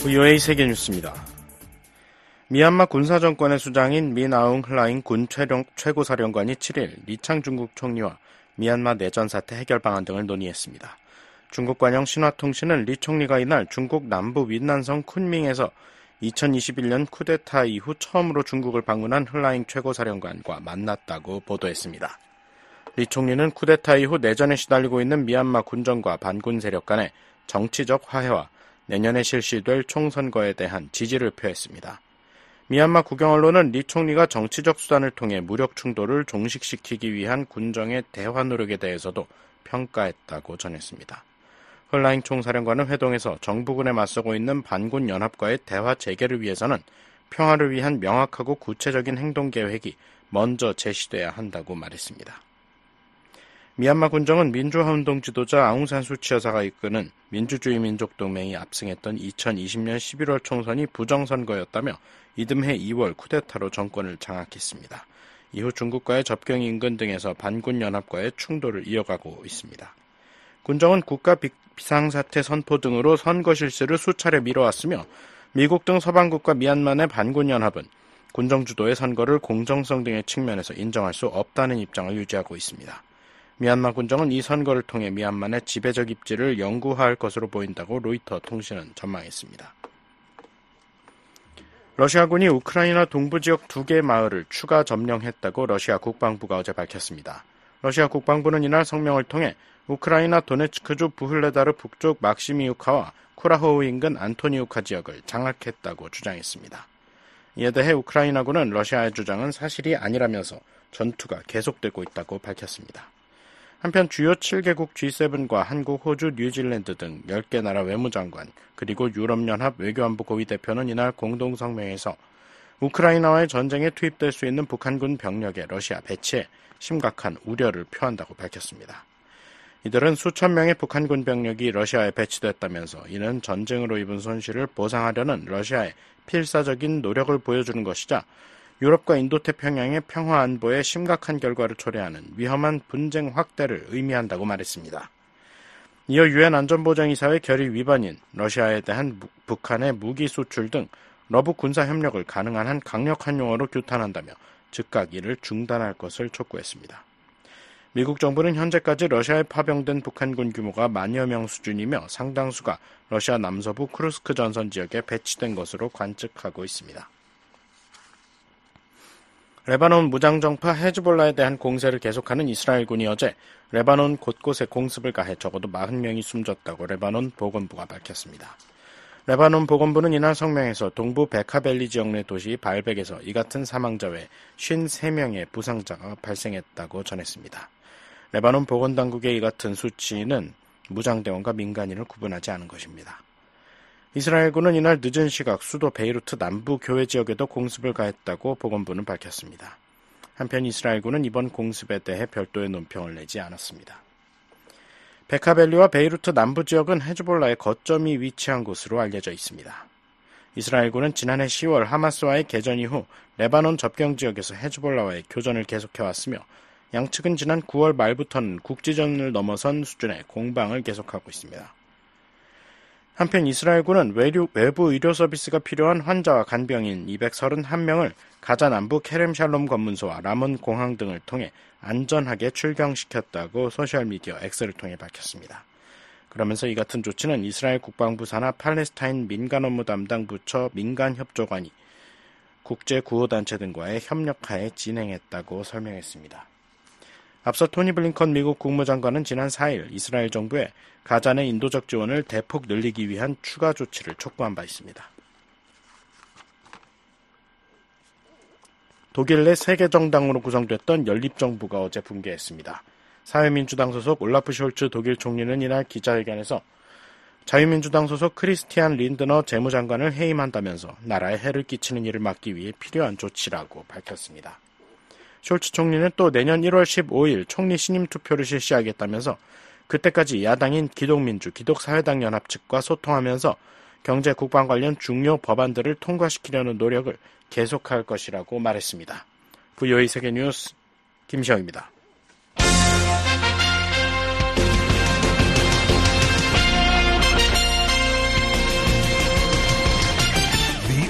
VOA 세계뉴스입니다. 미얀마 군사정권의 수장인 민 아웅 흘라잉 군 최고사령관이 7일 리창 중국 총리와 미얀마 내전 사태 해결 방안 등을 논의했습니다. 중국 관영 신화통신은 리 총리가 이날 중국 남부 윈난성 쿤밍에서 2021년 쿠데타 이후 처음으로 중국을 방문한 흘라잉 최고사령관과 만났다고 보도했습니다. 리 총리는 쿠데타 이후 내전에 시달리고 있는 미얀마 군정과 반군 세력 간의 정치적 화해와 내년에 실시될 총선거에 대한 지지를 표했습니다. 미얀마 국영 언론은 리 총리가 정치적 수단을 통해 무력 충돌을 종식시키기 위한 군정의 대화 노력에 대해서도 평가했다고 전했습니다. 흘라잉 총사령관은 회동에서 정부군에 맞서고 있는 반군 연합과의 대화 재개를 위해서는 평화를 위한 명확하고 구체적인 행동 계획이 먼저 제시돼야 한다고 말했습니다. 미얀마 군정은 민주화운동 지도자 아웅산 수치 여사가 이끄는 민주주의 민족동맹이 압승했던 2020년 11월 총선이 부정선거였다며 이듬해 2월 쿠데타로 정권을 장악했습니다. 이후 중국과의 접경 인근 등에서 반군 연합과의 충돌을 이어가고 있습니다. 군정은 국가 비상사태 선포 등으로 선거 실시를 수차례 미뤄왔으며 미국 등 서방국과 미얀마 내 반군 연합은 군정 주도의 선거를 공정성 등의 측면에서 인정할 수 없다는 입장을 유지하고 있습니다. 미얀마 군정은 이 선거를 통해 미얀마 내 지배적 입지를 영구화할 것으로 보인다고 로이터 통신은 전망했습니다. 러시아군이 우크라이나 동부 지역 2개 마을을 추가 점령했다고 러시아 국방부가 어제 밝혔습니다. 러시아 국방부는 이날 성명을 통해 우크라이나 도네츠크주 부흘레다르 북쪽 막시미우카와 쿠라호우 인근 안토니우카 지역을 장악했다고 주장했습니다. 이에 대해 우크라이나군은 러시아의 주장은 사실이 아니라면서 전투가 계속되고 있다고 밝혔습니다. 한편 주요 7개국 G7과 한국, 호주, 뉴질랜드 등 10개 나라 외무장관 그리고 유럽연합 외교안보 고위 대표는 이날 공동성명에서 우크라이나와의 전쟁에 투입될 수 있는 북한군 병력의 러시아 배치에 심각한 우려를 표한다고 밝혔습니다. 이들은 수천 명의 북한군 병력이 러시아에 배치됐다면서 이는 전쟁으로 입은 손실을 보상하려는 러시아의 필사적인 노력을 보여주는 것이자 유럽과 인도태평양의 평화 안보에 심각한 결과를 초래하는 위험한 분쟁 확대를 의미한다고 말했습니다. 이어 유엔 안전보장이사회 결의 위반인 러시아에 대한 북한의 무기 수출 등 러북 군사 협력을 가능한 한 강력한 용어로 규탄한다며 즉각 이를 중단할 것을 촉구했습니다. 미국 정부는 현재까지 러시아에 파병된 북한군 규모가 10,000여 명 수준이며 상당수가 러시아 남서부 쿠르스크 전선 지역에 배치된 것으로 관측하고 있습니다. 레바논 무장정파 헤즈볼라에 대한 공세를 계속하는 이스라엘군이 어제 레바논 곳곳에 공습을 가해 적어도 40명이 숨졌다고 레바논 보건부가 밝혔습니다. 레바논 보건부는 이날 성명에서 동부 베카벨리 지역 내 도시 발벡에서 이 같은 사망자 외 53명의 부상자가 발생했다고 전했습니다. 레바논 보건당국의 이 같은 수치는 무장대원과 민간인을 구분하지 않은 것입니다. 이스라엘군은 이날 늦은 시각 수도 베이루트 남부 교외 지역에도 공습을 가했다고 보건부는 밝혔습니다. 한편 이스라엘군은 이번 공습에 대해 별도의 논평을 내지 않았습니다. 베카벨리와 베이루트 남부 지역은 헤즈볼라의 거점이 위치한 곳으로 알려져 있습니다. 이스라엘군은 지난해 10월 하마스와의 개전 이후 레바논 접경 지역에서 헤즈볼라와의 교전을 계속해왔으며 양측은 지난 9월 말부터는 국지전을 넘어선 수준의 공방을 계속하고 있습니다. 한편 이스라엘군은 외부 의료 서비스가 필요한 환자와 간병인 231명을 가자 남부 케렘 샬롬 검문소와 라몬 공항 등을 통해 안전하게 출경시켰다고 소셜미디어 X를 통해 밝혔습니다. 그러면서 이 같은 조치는 이스라엘 국방부 산하 팔레스타인 민간업무 담당 부처 민간협조관이 국제구호단체 등과의 협력하에 진행했다고 설명했습니다. 앞서 토니 블링컨 미국 국무장관은 지난 4일 이스라엘 정부에 가자 내 인도적 지원을 대폭 늘리기 위한 추가 조치를 촉구한 바 있습니다. 독일 내 세계 정당으로 구성됐던 연립정부가 어제 붕괴했습니다. 사회민주당 소속 올라프 숄츠 독일 총리는 이날 기자회견에서 자유민주당 소속 크리스티안 린드너 재무장관을 해임한다면서 나라에 해를 끼치는 일을 막기 위해 필요한 조치라고 밝혔습니다. 숄츠 총리는 또 내년 1월 15일 총리 신임 투표를 실시하겠다면서 그때까지 야당인 기독민주, 기독사회당 연합 측과 소통하면서 경제 국방 관련 중요 법안들을 통과시키려는 노력을 계속할 것이라고 말했습니다. VOA 세계뉴스 김시영입니다.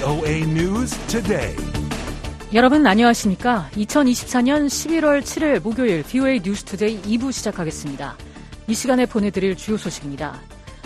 VOA News Today. 여러분 안녕하십니까? 2024년 11월 7일 목요일 VOA 뉴스 투데이 2부 시작하겠습니다. 이 시간에 보내드릴 주요 소식입니다.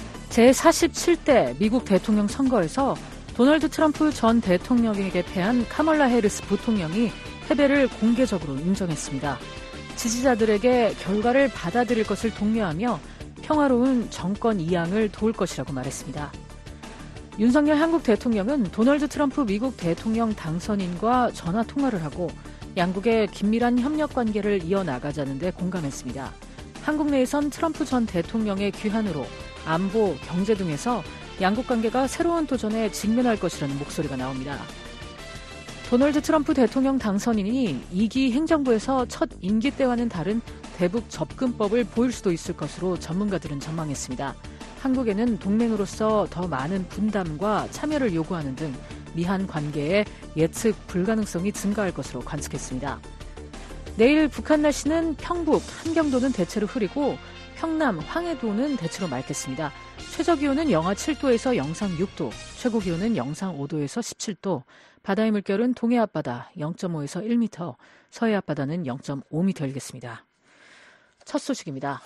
제47대 미국 대통령 선거에서 도널드 트럼프 전 대통령에게 패한 카멀라 해리스 부통령이 패배를 공개적으로 인정했습니다. 지지자들에게 결과를 받아들일 것을 독려하며 평화로운 정권 이양을 도울 것이라고 말했습니다. 윤석열 한국 대통령은 도널드 트럼프 미국 대통령 당선인과 전화 통화를 하고 양국의 긴밀한 협력 관계를 이어나가자는 데 공감했습니다. 한국 내에선 트럼프 전 대통령의 귀환으로 안보, 경제 등에서 양국 관계가 새로운 도전에 직면할 것이라는 목소리가 나옵니다. 도널드 트럼프 대통령 당선인이 2기 행정부에서 첫 임기 때와는 다른 대북 접근법을 보일 수도 있을 것으로 전문가들은 전망했습니다. 한국에는 동맹으로서 더 많은 분담과 참여를 요구하는 등 미한 관계의 예측 불가능성이 증가할 것으로 관측했습니다. 내일 북한 날씨는 평북, 한경도는 대체로 흐리고 평남, 황해도는 대체로 맑겠습니다. 최저기온은 영하 7도에서 영상 6도, 최고기온은 영상 5도에서 17도, 바다의 물결은 동해 앞바다 0.5에서 1m, 서해 앞바다는 0.5m 일겠습니다. 첫 소식입니다.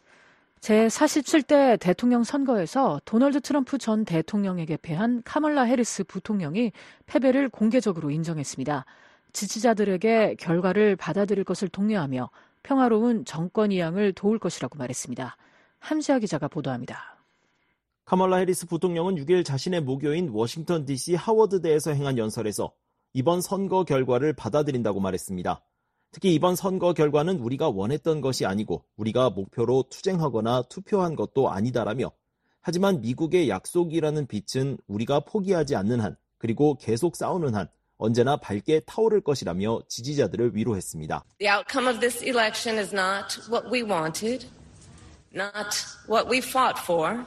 제47대 대통령 선거에서 도널드 트럼프 전 대통령에게 패한 카멀라 해리스 부통령이 패배를 공개적으로 인정했습니다. 지지자들에게 결과를 받아들일 것을 독려하며 평화로운 정권 이양을 도울 것이라고 말했습니다. 함지아 기자가 보도합니다. 카멀라 해리스 부통령은 6일 자신의 모교인 워싱턴 DC 하워드대에서 행한 연설에서 이번 선거 결과를 받아들인다고 말했습니다. 특히 이번 선거 결과는 우리가 원했던 것이 아니고 우리가 목표로 투쟁하거나 투표한 것도 아니다라며 하지만 미국의 약속이라는 빛은 우리가 포기하지 않는 한 그리고 계속 싸우는 한 언제나 밝게 타오를 것이라며 지지자들을 위로했습니다. The outcome of this election is not what we wanted, not what we fought for.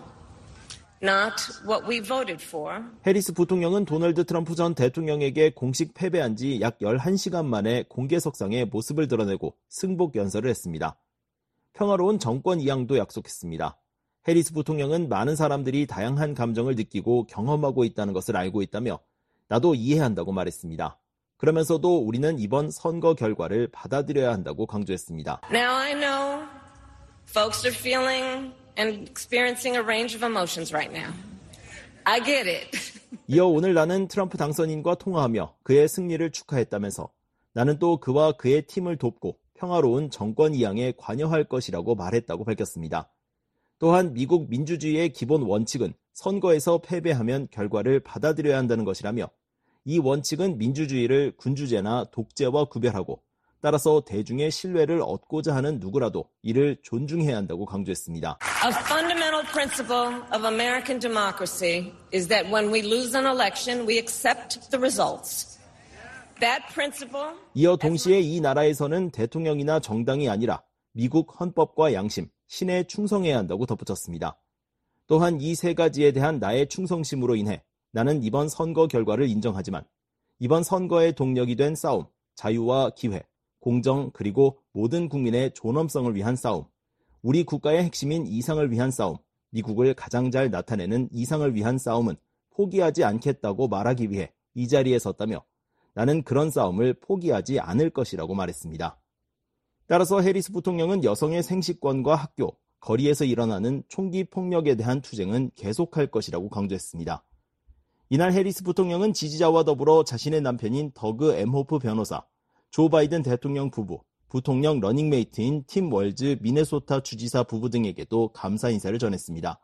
Not what we voted for. 해리스 부통령은 도널드 트럼프 전 대통령에게 공식 패배한 지 약 11시간 만에 공개석상에 모습을 드러내고 승복 연설을 했습니다. 평화로운 정권 이양도 약속했습니다. 해리스 부통령은 많은 사람들이 다양한 감정을 느끼고 경험하고 있다는 것을 알고 있다며 나도 이해한다고 말했습니다. 그러면서도 우리는 이번 선거 결과를 받아들여야 한다고 강조했습니다. Now I know folks are feeling and experiencing a range of emotions right now. I get it. 이어 오늘 나는 트럼프 당선인과 통화하며 그의 승리를 축하했다면서 나는 또 그와 그의 팀을 돕고 평화로운 정권 이양에 관여할 것이라고 말했다고 밝혔습니다. 또한 미국 민주주의의 기본 원칙은 선거에서 패배하면 결과를 받아들여야 한다는 것이라며 이 원칙은 민주주의를 군주제나 독재와 구별하고 따라서 대중의 신뢰를 얻고자 하는 누구라도 이를 존중해야 한다고 강조했습니다. A fundamental principle of American democracy is that when we lose an election, we accept the results. That principle. 이어 동시에 이 나라에서는 대통령이나 정당이 아니라 미국 헌법과 양심, 신에 충성해야 한다고 덧붙였습니다. 또한 이 세 가지에 대한 나의 충성심으로 인해 나는 이번 선거 결과를 인정하지만 이번 선거의 동력이 된 싸움, 자유와 기회, 공정 그리고 모든 국민의 존엄성을 위한 싸움, 우리 국가의 핵심인 이상을 위한 싸움, 미국을 가장 잘 나타내는 이상을 위한 싸움은 포기하지 않겠다고 말하기 위해 이 자리에 섰다며 나는 그런 싸움을 포기하지 않을 것이라고 말했습니다. 따라서 해리스 부통령은 여성의 생식권과 학교, 거리에서 일어나는 총기 폭력에 대한 투쟁은 계속할 것이라고 강조했습니다. 이날 해리스 부통령은 지지자와 더불어 자신의 남편인 더그 엠호프 변호사, 조 바이든 대통령 부부, 부통령 러닝메이트인 팀 월즈 미네소타 주지사 부부 등에게도 감사 인사를 전했습니다.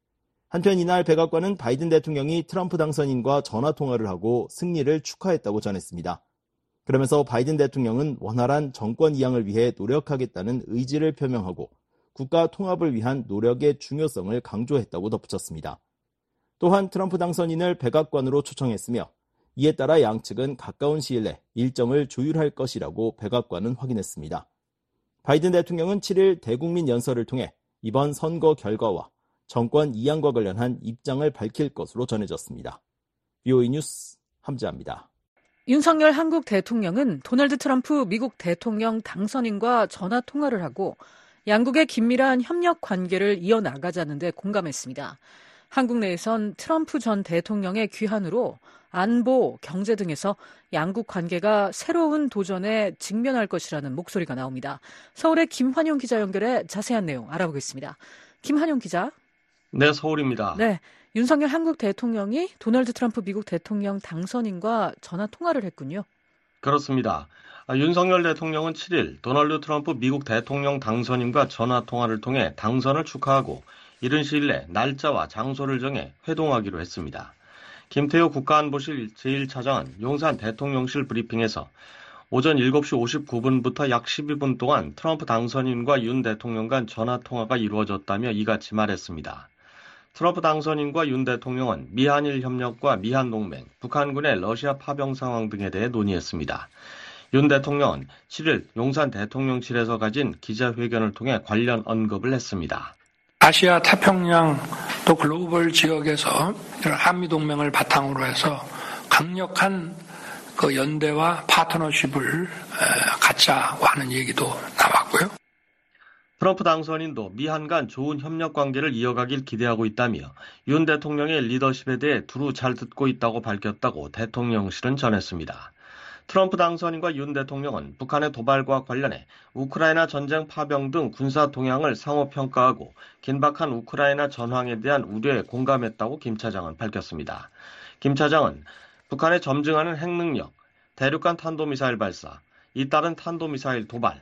한편 이날 백악관은 바이든 대통령이 트럼프 당선인과 전화통화를 하고 승리를 축하했다고 전했습니다. 그러면서 바이든 대통령은 원활한 정권 이양을 위해 노력하겠다는 의지를 표명하고 국가 통합을 위한 노력의 중요성을 강조했다고 덧붙였습니다. 또한 트럼프 당선인을 백악관으로 초청했으며 이에 따라 양측은 가까운 시일 내 일정을 조율할 것이라고 백악관은 확인했습니다. 바이든 대통령은 7일 대국민 연설을 통해 이번 선거 결과와 정권 이양과 관련한 입장을 밝힐 것으로 전해졌습니다. VOA 뉴스 함지아입니다. 윤석열 한국 대통령은 도널드 트럼프 미국 대통령 당선인과 전화 통화를 하고 양국의 긴밀한 협력 관계를 이어나가자는 데 공감했습니다. 한국 내에선 트럼프 전 대통령의 귀환으로 안보, 경제 등에서 양국 관계가 새로운 도전에 직면할 것이라는 목소리가 나옵니다. 서울의 김환용 기자 연결해 자세한 내용 알아보겠습니다. 김환용 기자. 네, 서울입니다. 네, 윤석열 한국 대통령이 도널드 트럼프 미국 대통령 당선인과 전화 통화를 했군요. 그렇습니다. 윤석열 대통령은 7일 도널드 트럼프 미국 대통령 당선인과 전화 통화를 통해 당선을 축하하고 이른 시일 내 날짜와 장소를 정해 회동하기로 했습니다. 김태호 국가안보실 제1차장은 용산 대통령실 브리핑에서 오전 7시 59분부터 약 12분 동안 트럼프 당선인과 윤 대통령 간 전화 통화가 이루어졌다며 이같이 말했습니다. 트럼프 당선인과 윤 대통령은 미한일 협력과 미한 동맹, 북한군의 러시아 파병 상황 등에 대해 논의했습니다. 윤 대통령은 7일 용산 대통령실에서 가진 기자회견을 통해 관련 언급을 했습니다. 아시아 태평양 또 글로벌 지역에서 한미동맹을 바탕으로 해서 강력한 그 연대와 파트너십을 갖자고 하는 얘기도 나왔고요. 트럼프 당선인도 미한 간 좋은 협력 관계를 이어가길 기대하고 있다며 윤 대통령의 리더십에 대해 두루 잘 듣고 있다고 밝혔다고 대통령실은 전했습니다. 트럼프 당선인과 윤 대통령은 북한의 도발과 관련해 우크라이나 전쟁 파병 등 군사 동향을 상호 평가하고 긴박한 우크라이나 전황에 대한 우려에 공감했다고 김 차장은 밝혔습니다. 김 차장은 북한의 점증하는 핵능력, 대륙간 탄도미사일 발사, 잇따른 탄도미사일 도발,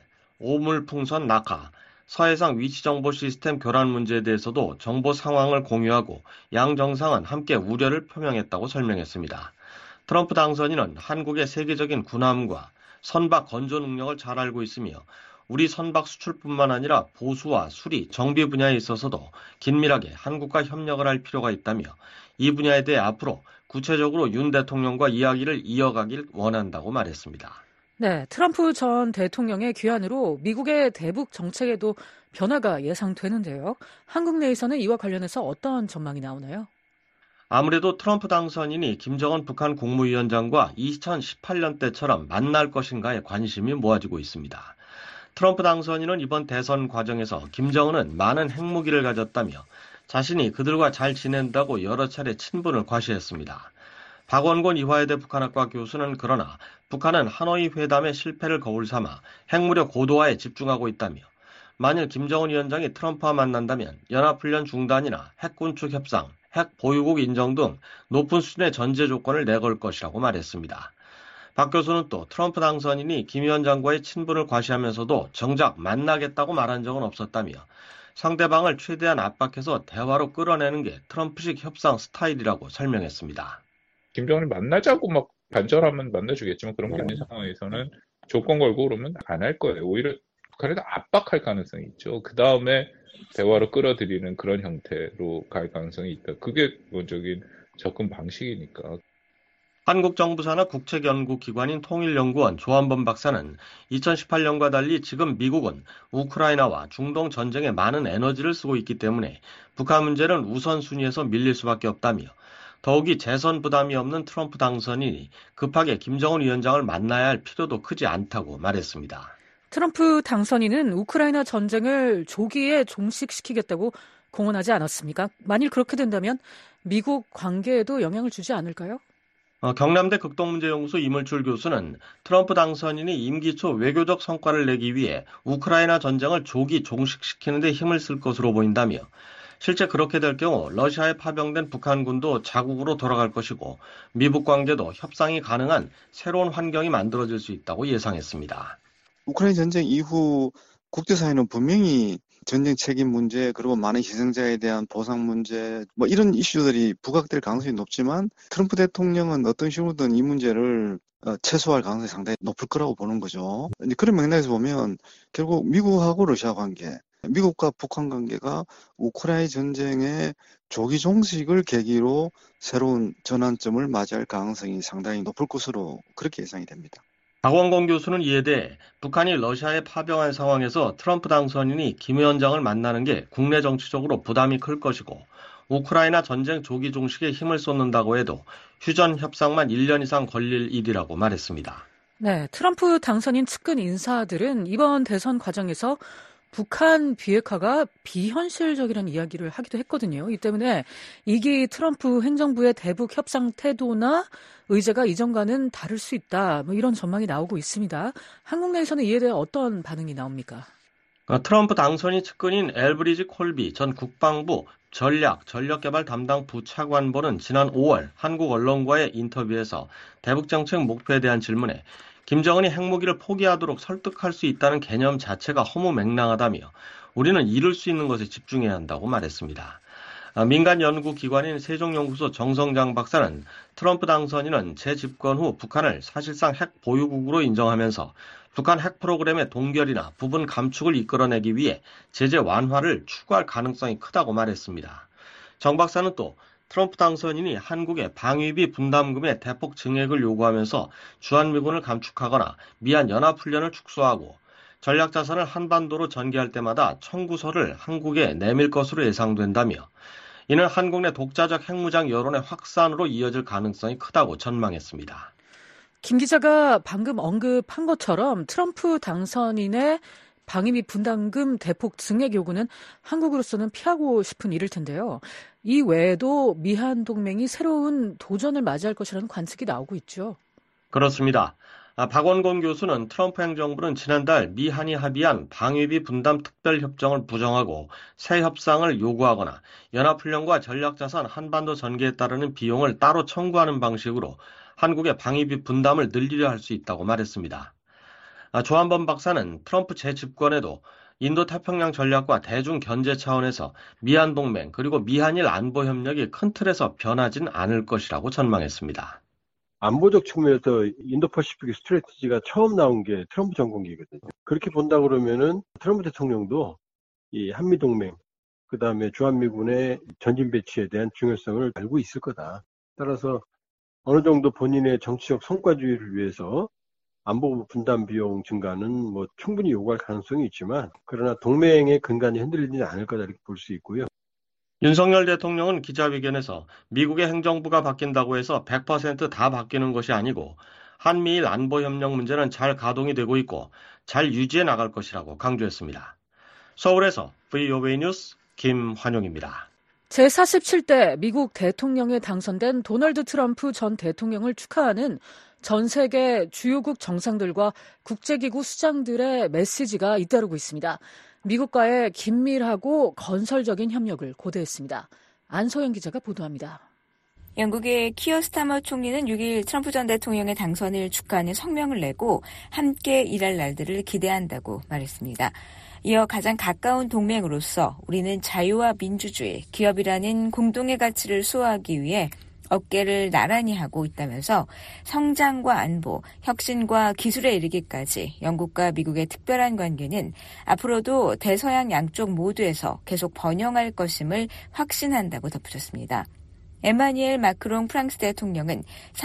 오물풍선 낙하, 서해상 위치정보 시스템 교란 문제에 대해서도 정보 상황을 공유하고 양 정상은 함께 우려를 표명했다고 설명했습니다. 트럼프 당선인은 한국의 세계적인 군함과 선박 건조 능력을 잘 알고 있으며 우리 선박 수출뿐만 아니라 보수와 수리, 정비 분야에 있어서도 긴밀하게 한국과 협력을 할 필요가 있다며 이 분야에 대해 앞으로 구체적으로 윤 대통령과 이야기를 이어가길 원한다고 말했습니다. 네, 트럼프 전 대통령의 귀환으로 미국의 대북 정책에도 변화가 예상되는데요. 한국 내에서는 이와 관련해서 어떤 전망이 나오나요? 아무래도 트럼프 당선인이 김정은 북한 국무위원장과 2018년 때처럼 만날 것인가에 관심이 모아지고 있습니다. 트럼프 당선인은 이번 대선 과정에서 김정은은 많은 핵무기를 가졌다며 자신이 그들과 잘 지낸다고 여러 차례 친분을 과시했습니다. 박원곤 이화여대 북한학과 교수는 그러나 북한은 하노이 회담의 실패를 거울 삼아 핵무력 고도화에 집중하고 있다며 만일 김정은 위원장이 트럼프와 만난다면 연합훈련 중단이나 핵군축 협상, 핵 보유국 인정 등 높은 수준의 전제 조건을 내걸 것이라고 말했습니다. 박 교수는 또 트럼프 당선인이 김 위원장과의 친분을 과시하면서도 정작 만나겠다고 말한 적은 없었다며 상대방을 최대한 압박해서 대화로 끌어내는 게 트럼프식 협상 스타일이라고 설명했습니다. 김정은을 만나자고 막 반절하면 만나주겠지만 그런 게 아닌 상황에서는 조건 걸고 그러면 안 할 거예요. 오히려 북한에도 압박할 가능성이 있죠. 그 다음에 대화로 끌어들이는 그런 형태로 갈 가능성이 있다. 그게 기본적인 접근 방식이니까. 한국 정부 산하 국책연구기관인 통일연구원 조한범 박사는 2018년과 달리 지금 미국은 우크라이나와 중동 전쟁에 많은 에너지를 쓰고 있기 때문에 북한 문제는 우선순위에서 밀릴 수밖에 없다며 더욱이 재선 부담이 없는 트럼프 당선인이 급하게 김정은 위원장을 만나야 할 필요도 크지 않다고 말했습니다. 트럼프 당선인은 우크라이나 전쟁을 조기에 종식시키겠다고 공언하지 않았습니까? 만일 그렇게 된다면 미국 관계에도 영향을 주지 않을까요? 경남대 극동문제연구소 이물출 교수는 트럼프 당선인이 임기 초 외교적 성과를 내기 위해 우크라이나 전쟁을 조기 종식시키는 데 힘을 쓸 것으로 보인다며 실제 그렇게 될 경우 러시아에 파병된 북한군도 자국으로 돌아갈 것이고 미북 관계도 협상이 가능한 새로운 환경이 만들어질 수 있다고 예상했습니다. 우크라이나 전쟁 이후 국제사회는 분명히 전쟁 책임 문제 그리고 많은 희생자에 대한 보상 문제 이런 이슈들이 부각될 가능성이 높지만 트럼프 대통령은 어떤 식으로든 이 문제를 최소화할 가능성이 상당히 높을 거라고 보는 거죠. 그런 맥락에서 보면 결국 미국하고 러시아 관계, 미국과 북한 관계가 우크라이나 전쟁의 조기 종식을 계기로 새로운 전환점을 맞이할 가능성이 상당히 높을 것으로 그렇게 예상이 됩니다. 박원곤 교수는 이에 대해 북한이 러시아에 파병한 상황에서 트럼프 당선인이 김 위원장을 만나는 게 국내 정치적으로 부담이 클 것이고 우크라이나 전쟁 조기 종식에 힘을 쏟는다고 해도 휴전 협상만 1년 이상 걸릴 일이라고 말했습니다. 네, 트럼프 당선인 측근 인사들은 이번 대선 과정에서 북한 비핵화가 비현실적이라는 이야기를 하기도 했거든요. 이 때문에 2기 트럼프 행정부의 대북 협상 태도나 의제가 이전과는 다를 수 있다. 이런 전망이 나오고 있습니다. 한국 내에서는 이에 대해 어떤 반응이 나옵니까? 트럼프 당선인 측근인 엘브리지 콜비 전 국방부 전략개발 담당 부차관보는 지난 5월 한국 언론과의 인터뷰에서 대북정책 목표에 대한 질문에 김정은이 핵무기를 포기하도록 설득할 수 있다는 개념 자체가 허무맹랑하다며 우리는 이룰 수 있는 것에 집중해야 한다고 말했습니다. 민간 연구기관인 세종연구소 정성장 박사는 트럼프 당선인은 재집권 후 북한을 사실상 핵 보유국으로 인정하면서 북한 핵 프로그램의 동결이나 부분 감축을 이끌어내기 위해 제재 완화를 추구할 가능성이 크다고 말했습니다. 정 박사는 또 트럼프 당선인이 한국의 방위비 분담금의 대폭 증액을 요구하면서 주한미군을 감축하거나 미한 연합훈련을 축소하고 전략자산을 한반도로 전개할 때마다 청구서를 한국에 내밀 것으로 예상된다며 이는 한국 내 독자적 핵무장 여론의 확산으로 이어질 가능성이 크다고 전망했습니다. 김 기자가 방금 언급한 것처럼 트럼프 당선인의 방위비 분담금 대폭 증액 요구는 한국으로서는 피하고 싶은 일일 텐데요. 이 외에도 미한 동맹이 새로운 도전을 맞이할 것이라는 관측이 나오고 있죠. 그렇습니다. 박원곤 교수는 트럼프 행정부는 지난달 미한이 합의한 방위비 분담 특별협정을 부정하고 새 협상을 요구하거나 연합훈련과 전략자산 한반도 전개에 따르는 비용을 따로 청구하는 방식으로 한국의 방위비 분담을 늘리려 할 수 있다고 말했습니다. 조한범 박사는 트럼프 재집권에도 인도태평양 전략과 대중 견제 차원에서 미한 동맹 그리고 미한일 안보 협력이 큰 틀에서 변하진 않을 것이라고 전망했습니다. 안보적 측면에서 인도퍼시픽 스트래티지가 처음 나온 게 트럼프 정권기거든요. 그렇게 본다 그러면은 트럼프 대통령도 이 한미동맹, 그 다음에 주한미군의 전진 배치에 대한 중요성을 알고 있을 거다. 따라서 어느 정도 본인의 정치적 성과주의를 위해서 안보 분담 비용 증가는 충분히 요구할 가능성이 있지만 그러나 동맹의 근간이 흔들리지 않을 거다 이렇게 볼 수 있고요. 윤석열 대통령은 기자회견에서 미국의 행정부가 바뀐다고 해서 100% 다 바뀌는 것이 아니고 한미일 안보협력 문제는 잘 가동이 되고 있고 잘 유지해 나갈 것이라고 강조했습니다. 서울에서 VOA 뉴스 김환용입니다. 제47대 미국 대통령에 당선된 도널드 트럼프 전 대통령을 축하하는 전 세계 주요국 정상들과 국제기구 수장들의 메시지가 잇따르고 있습니다. 미국과의 긴밀하고 건설적인 협력을 고대했습니다. 안소영 기자가 보도합니다. 영국의 키어 스타머 총리는 6일 트럼프 전 대통령의 당선을 축하하는 성명을 내고 함께 일할 날들을 기대한다고 말했습니다. 이어 가장 가까운 동맹으로서 우리는 자유와 민주주의, 기업이라는 공동의 가치를 수호하기 위해 어깨를 나란히 하고 있다면서 성장과 안보, 혁신과 기술에 이르기까지 영국과 미국의 특별한 관계는 앞으로도 대서양 양쪽 모두에서 계속 번영할 것임을 확신한다고 덧붙였습니다. 에마뉘엘 마크롱 프랑스 대통령은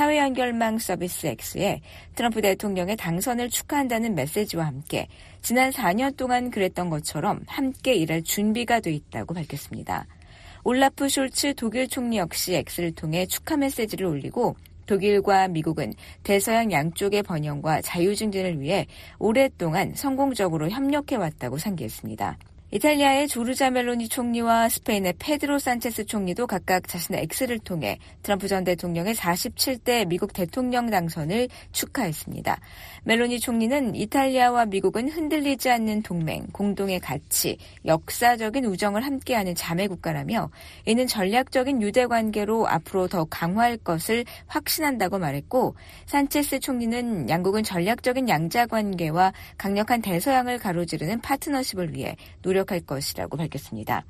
사회연결망 서비스 X에 트럼프 대통령의 당선을 축하한다는 메시지와 함께 지난 4년 동안 그랬던 것처럼 함께 일할 준비가 돼 있다고 밝혔습니다. 올라프 숄츠 독일 총리 역시 X를 통해 축하 메시지를 올리고 독일과 미국은 대서양 양쪽의 번영과 자유 증진을 위해 오랫동안 성공적으로 협력해왔다고 상기했습니다. 이탈리아의 조르자 멜로니 총리와 스페인의 페드로 산체스 총리도 각각 자신의 X를 통해 트럼프 전 대통령의 47대 미국 대통령 당선을 축하했습니다. 멜로니 총리는 이탈리아와 미국은 흔들리지 않는 동맹, 공동의 가치, 역사적인 우정을 함께하는 자매 국가라며 이는 전략적인 유대 관계로 앞으로 더 강화할 것을 확신한다고 말했고 산체스 총리는 양국은 전략적인 양자 관계와 강력한 대서양을 가로지르는 파트너십을 위해 노력할 것이라고 밝혔습니다.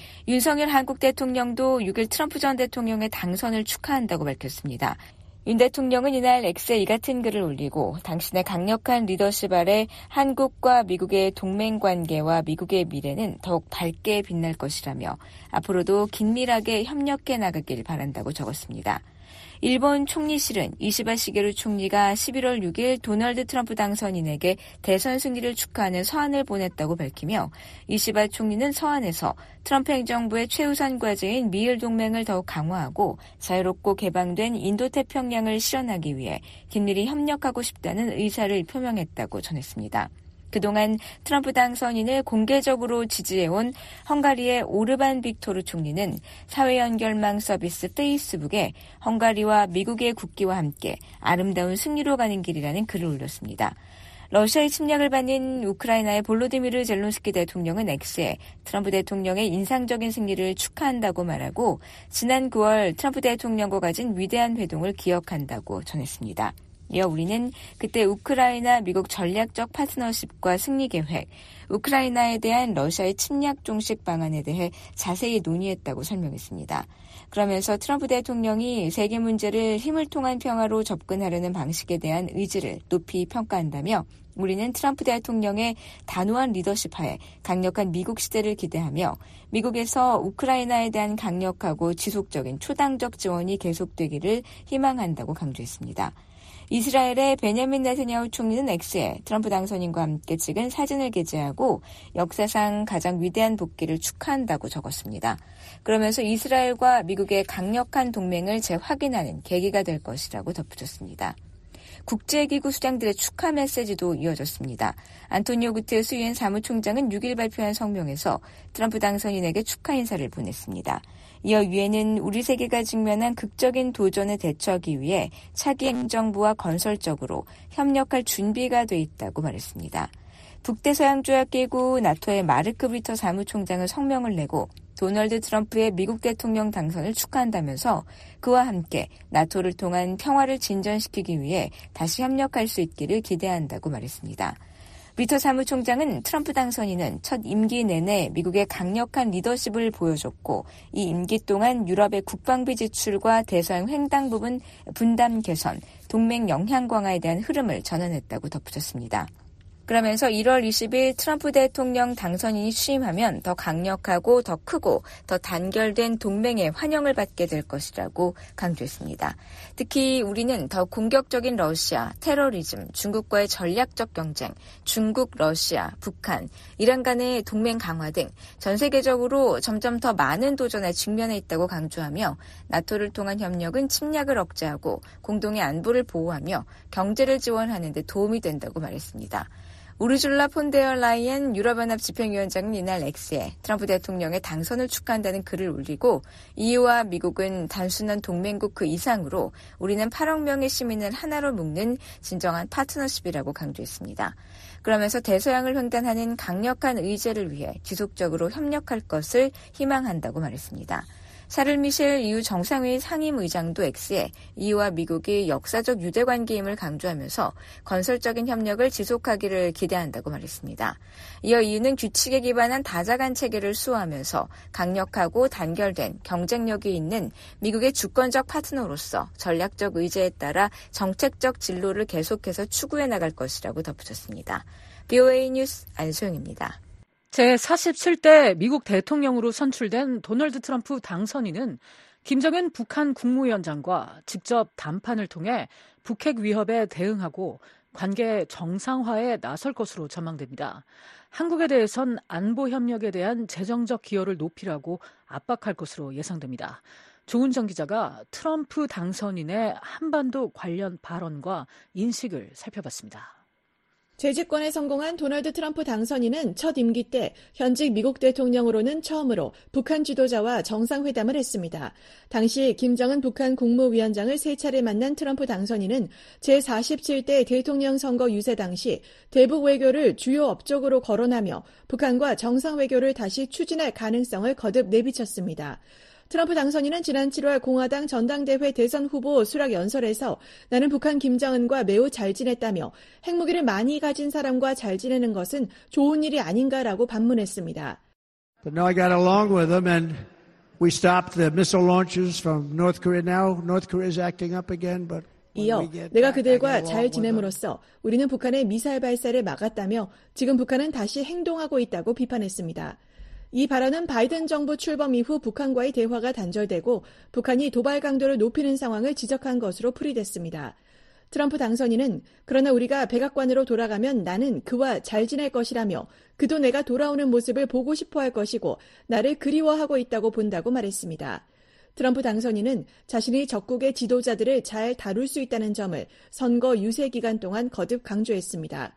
윤석열 한국 대통령도 6일 트럼프 전 대통령의 당선을 축하한다고 밝혔습니다. 윤 대통령은 이날 X에 이 같은 글을 올리고 당신의 강력한 리더십 아래 한국과 미국의 동맹관계와 미국의 미래는 더욱 밝게 빛날 것이라며 앞으로도 긴밀하게 협력해 나가길 바란다고 적었습니다. 일본 총리실은 이시바 시게루 총리가 11월 6일 도널드 트럼프 당선인에게 대선 승리를 축하하는 서한을 보냈다고 밝히며 이시바 총리는 서한에서 트럼프 행정부의 최우선 과제인 미일 동맹을 더욱 강화하고 자유롭고 개방된 인도태평양을 실현하기 위해 긴밀히 협력하고 싶다는 의사를 표명했다고 전했습니다. 그동안 트럼프 당선인을 공개적으로 지지해온 헝가리의 오르반 빅토르 총리는 사회연결망 서비스 페이스북에 헝가리와 미국의 국기와 함께 아름다운 승리로 가는 길이라는 글을 올렸습니다. 러시아의 침략을 받는 우크라이나의 볼로디미르 젤론스키 대통령은 X에 트럼프 대통령의 인상적인 승리를 축하한다고 말하고 지난 9월 트럼프 대통령과 가진 위대한 회동을 기억한다고 전했습니다. 이어 우리는 그때 우크라이나 미국 전략적 파트너십과 승리 계획, 우크라이나에 대한 러시아의 침략 종식 방안에 대해 자세히 논의했다고 설명했습니다. 그러면서 트럼프 대통령이 세계 문제를 힘을 통한 평화로 접근하려는 방식에 대한 의지를 높이 평가한다며 우리는 트럼프 대통령의 단호한 리더십 하에 강력한 미국 시대를 기대하며 미국에서 우크라이나에 대한 강력하고 지속적인 초당적 지원이 계속되기를 희망한다고 강조했습니다. 이스라엘의 베냐민 네타냐후 총리는 X에 트럼프 당선인과 함께 찍은 사진을 게재하고 역사상 가장 위대한 복귀를 축하한다고 적었습니다. 그러면서 이스라엘과 미국의 강력한 동맹을 재확인하는 계기가 될 것이라고 덧붙였습니다. 국제기구 수장들의 축하 메시지도 이어졌습니다. 안토니오 구테르스 유엔 사무총장은 6일 발표한 성명에서 트럼프 당선인에게 축하 인사를 보냈습니다. 이어 유엔은 우리 세계가 직면한 극적인 도전에 대처하기 위해 차기 행정부와 건설적으로 협력할 준비가 돼 있다고 말했습니다. 북대서양조약기구 나토의 마르크 리터 사무총장은 성명을 내고 도널드 트럼프의 미국 대통령 당선을 축하한다면서 그와 함께 나토를 통한 평화를 진전시키기 위해 다시 협력할 수 있기를 기대한다고 말했습니다. 리터 사무총장은 트럼프 당선인은 첫 임기 내내 미국의 강력한 리더십을 보여줬고 이 임기 동안 유럽의 국방비 지출과 대서양 횡단 부분 분담 개선, 동맹 영향 강화에 대한 흐름을 전환했다고 덧붙였습니다. 그러면서 1월 20일 트럼프 대통령 당선인이 취임하면 더 강력하고 더 크고 더 단결된 동맹의 환영을 받게 될 것이라고 강조했습니다. 특히 우리는 더 공격적인 러시아, 테러리즘, 중국과의 전략적 경쟁, 중국, 러시아, 북한, 이란 간의 동맹 강화 등 전 세계적으로 점점 더 많은 도전에 직면해 있다고 강조하며 나토를 통한 협력은 침략을 억제하고 공동의 안보를 보호하며 경제를 지원하는 데 도움이 된다고 말했습니다. 우르줄라 폰데어 라이엔 유럽연합 집행위원장은 이날 X에 트럼프 대통령의 당선을 축하한다는 글을 올리고 EU와 미국은 단순한 동맹국 그 이상으로 우리는 8억 명의 시민을 하나로 묶는 진정한 파트너십이라고 강조했습니다. 그러면서 대서양을 횡단하는 강력한 의제를 위해 지속적으로 협력할 것을 희망한다고 말했습니다. 샤를 미셸 EU 정상회의 상임의장도 X에 EU와 미국이 역사적 유대관계임을 강조하면서 건설적인 협력을 지속하기를 기대한다고 말했습니다. 이어 EU는 규칙에 기반한 다자간 체계를 수호하면서 강력하고 단결된 경쟁력이 있는 미국의 주권적 파트너로서 전략적 의제에 따라 정책적 진로를 계속해서 추구해 나갈 것이라고 덧붙였습니다. BOA 뉴스 안소영입니다. 제47대 미국 대통령으로 선출된 도널드 트럼프 당선인은 김정은 북한 국무위원장과 직접 담판을 통해 북핵 위협에 대응하고 관계 정상화에 나설 것으로 전망됩니다. 한국에 대해선 안보 협력에 대한 재정적 기여를 높이라고 압박할 것으로 예상됩니다. 조은정 기자가 트럼프 당선인의 한반도 관련 발언과 인식을 살펴봤습니다. 재집권에 성공한 도널드 트럼프 당선인은 첫 임기 때 현직 미국 대통령으로는 처음으로 북한 지도자와 정상회담을 했습니다. 당시 김정은 북한 국무위원장을 3차례 만난 트럼프 당선인은 제47대 대통령 선거 유세 당시 대북 외교를 주요 업적으로 거론하며 북한과 정상외교를 다시 추진할 가능성을 거듭 내비쳤습니다. 트럼프 당선인은 지난 7월 공화당 전당대회 대선 후보 수락 연설에서 나는 북한 김정은과 매우 잘 지냈다며 핵무기를 많이 가진 사람과 잘 지내는 것은 좋은 일이 아닌가라고 반문했습니다. But no, I got along with them and we stopped the missile launches from North Korea. Now North Korea is acting up again, but 이어 내가 그들과 잘 지냄으로써 우리는 북한의 미사일 발사를 막았다며 지금 북한은 다시 행동하고 있다고 비판했습니다. 이 발언은 바이든 정부 출범 이후 북한과의 대화가 단절되고 북한이 도발 강도를 높이는 상황을 지적한 것으로 풀이됐습니다. 트럼프 당선인은 그러나 우리가 백악관으로 돌아가면 나는 그와 잘 지낼 것이라며 그도 내가 돌아오는 모습을 보고 싶어 할 것이고 나를 그리워하고 있다고 본다고 말했습니다. 트럼프 당선인은 자신이 적국의 지도자들을 잘 다룰 수 있다는 점을 선거 유세 기간 동안 거듭 강조했습니다.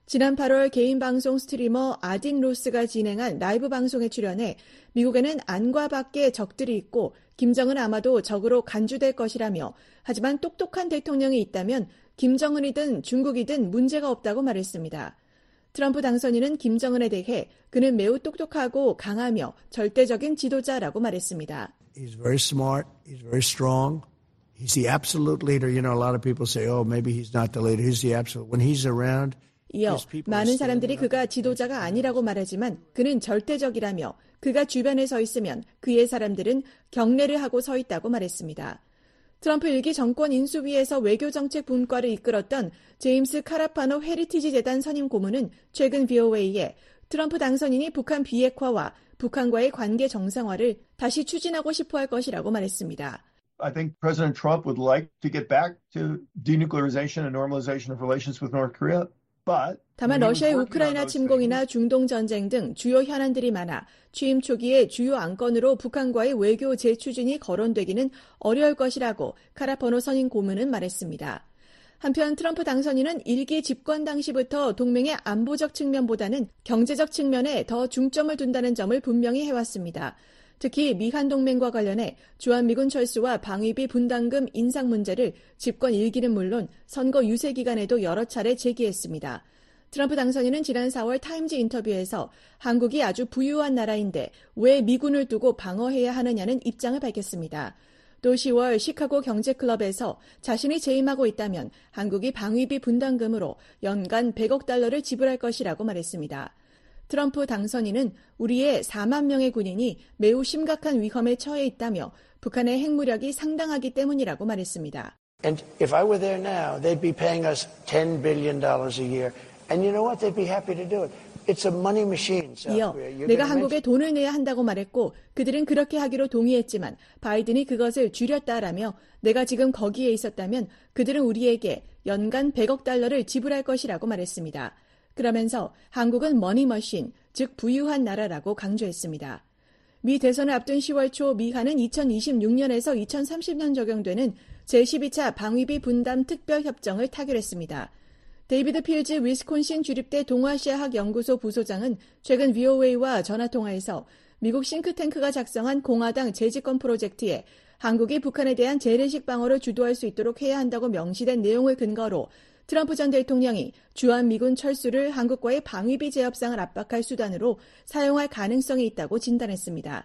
지난 8월 개인 방송 스트리머 아딘 로스가 진행한 라이브 방송에 출연해 미국에는 안과 밖에 적들이 있고 김정은 아마도 적으로 간주될 것이라며 하지만 똑똑한 대통령이 있다면 김정은이든 중국이든 문제가 없다고 말했습니다. 트럼프 당선인은 김정은에 대해 그는 매우 똑똑하고 강하며 절대적인 지도자라고 말했습니다. He's very smart. He's very strong. He's the absolute leader. You know, a lot of people say, oh, maybe he's not the leader. He's the absolute. When he's around, 이어 많은 사람들이 그가 지도자가 아니라고 말하지만 그는 절대적이라며 그가 주변에 서 있으면 그의 사람들은 경례를 하고 서 있다고 말했습니다. 트럼프 1기 정권 인수위에서 외교정책 분과를 이끌었던 제임스 카라파노 헤리티지 재단 선임 고문은 최근 VOA에 트럼프 당선인이 북한 비핵화와 북한과의 관계 정상화를 다시 추진하고 싶어 할 것이라고 말했습니다. I think President Trump would like to get back to denuclearization and normalization of relations with North Korea. 다만 러시아의 우크라이나 침공이나 중동 전쟁 등 주요 현안들이 많아 취임 초기에 주요 안건으로 북한과의 외교 재추진이 거론되기는 어려울 것이라고 카라파노 선임 고문은 말했습니다. 한편 트럼프 당선인은 1기 집권 당시부터 동맹의 안보적 측면보다는 경제적 측면에 더 중점을 둔다는 점을 분명히 해왔습니다. 특히 미한 동맹과 관련해 주한미군 철수와 방위비 분담금 인상 문제를 집권 1기는 물론 선거 유세 기간에도 여러 차례 제기했습니다. 트럼프 당선인은 지난 4월 타임즈 인터뷰에서 한국이 아주 부유한 나라인데 왜 미군을 두고 방어해야 하느냐는 입장을 밝혔습니다. 또 10월 시카고 경제클럽에서 자신이 재임하고 있다면 한국이 방위비 분담금으로 연간 100억 달러를 지불할 것이라고 말했습니다. 트럼프 당선인은 우리의 4만 명의 군인이 매우 심각한 위험에 처해 있다며 북한의 핵무력이 상당하기 때문이라고 말했습니다. And if I were there now, they'd be paying us $10 billion a year. And you know what? They'd be happy to do it. It's a money machine. 이어 내가 한국에 돈을 내야 한다고 말했고 그들은 그렇게 하기로 동의했지만 바이든이 그것을 줄였다라며 내가 지금 거기에 있었다면 그들은 우리에게 연간 100억 달러를 지불할 것이라고 말했습니다. 그러면서 한국은 머니머신, 즉 부유한 나라라고 강조했습니다. 미 대선을 앞둔 10월 초 미한은 2026년에서 2030년 적용되는 제12차 방위비 분담 특별협정을 타결했습니다. 데이비드 필즈 위스콘신 주립대 동아시아학 연구소 부소장은 최근 VOA와 전화통화에서 미국 싱크탱크가 작성한 공화당 재집권 프로젝트에 한국이 북한에 대한 재래식 방어를 주도할 수 있도록 해야 한다고 명시된 내용을 근거로 트럼프 전 대통령이 주한미군 철수를 한국과의 방위비 재협상을 압박할 수단으로 사용할 가능성이 있다고 진단했습니다.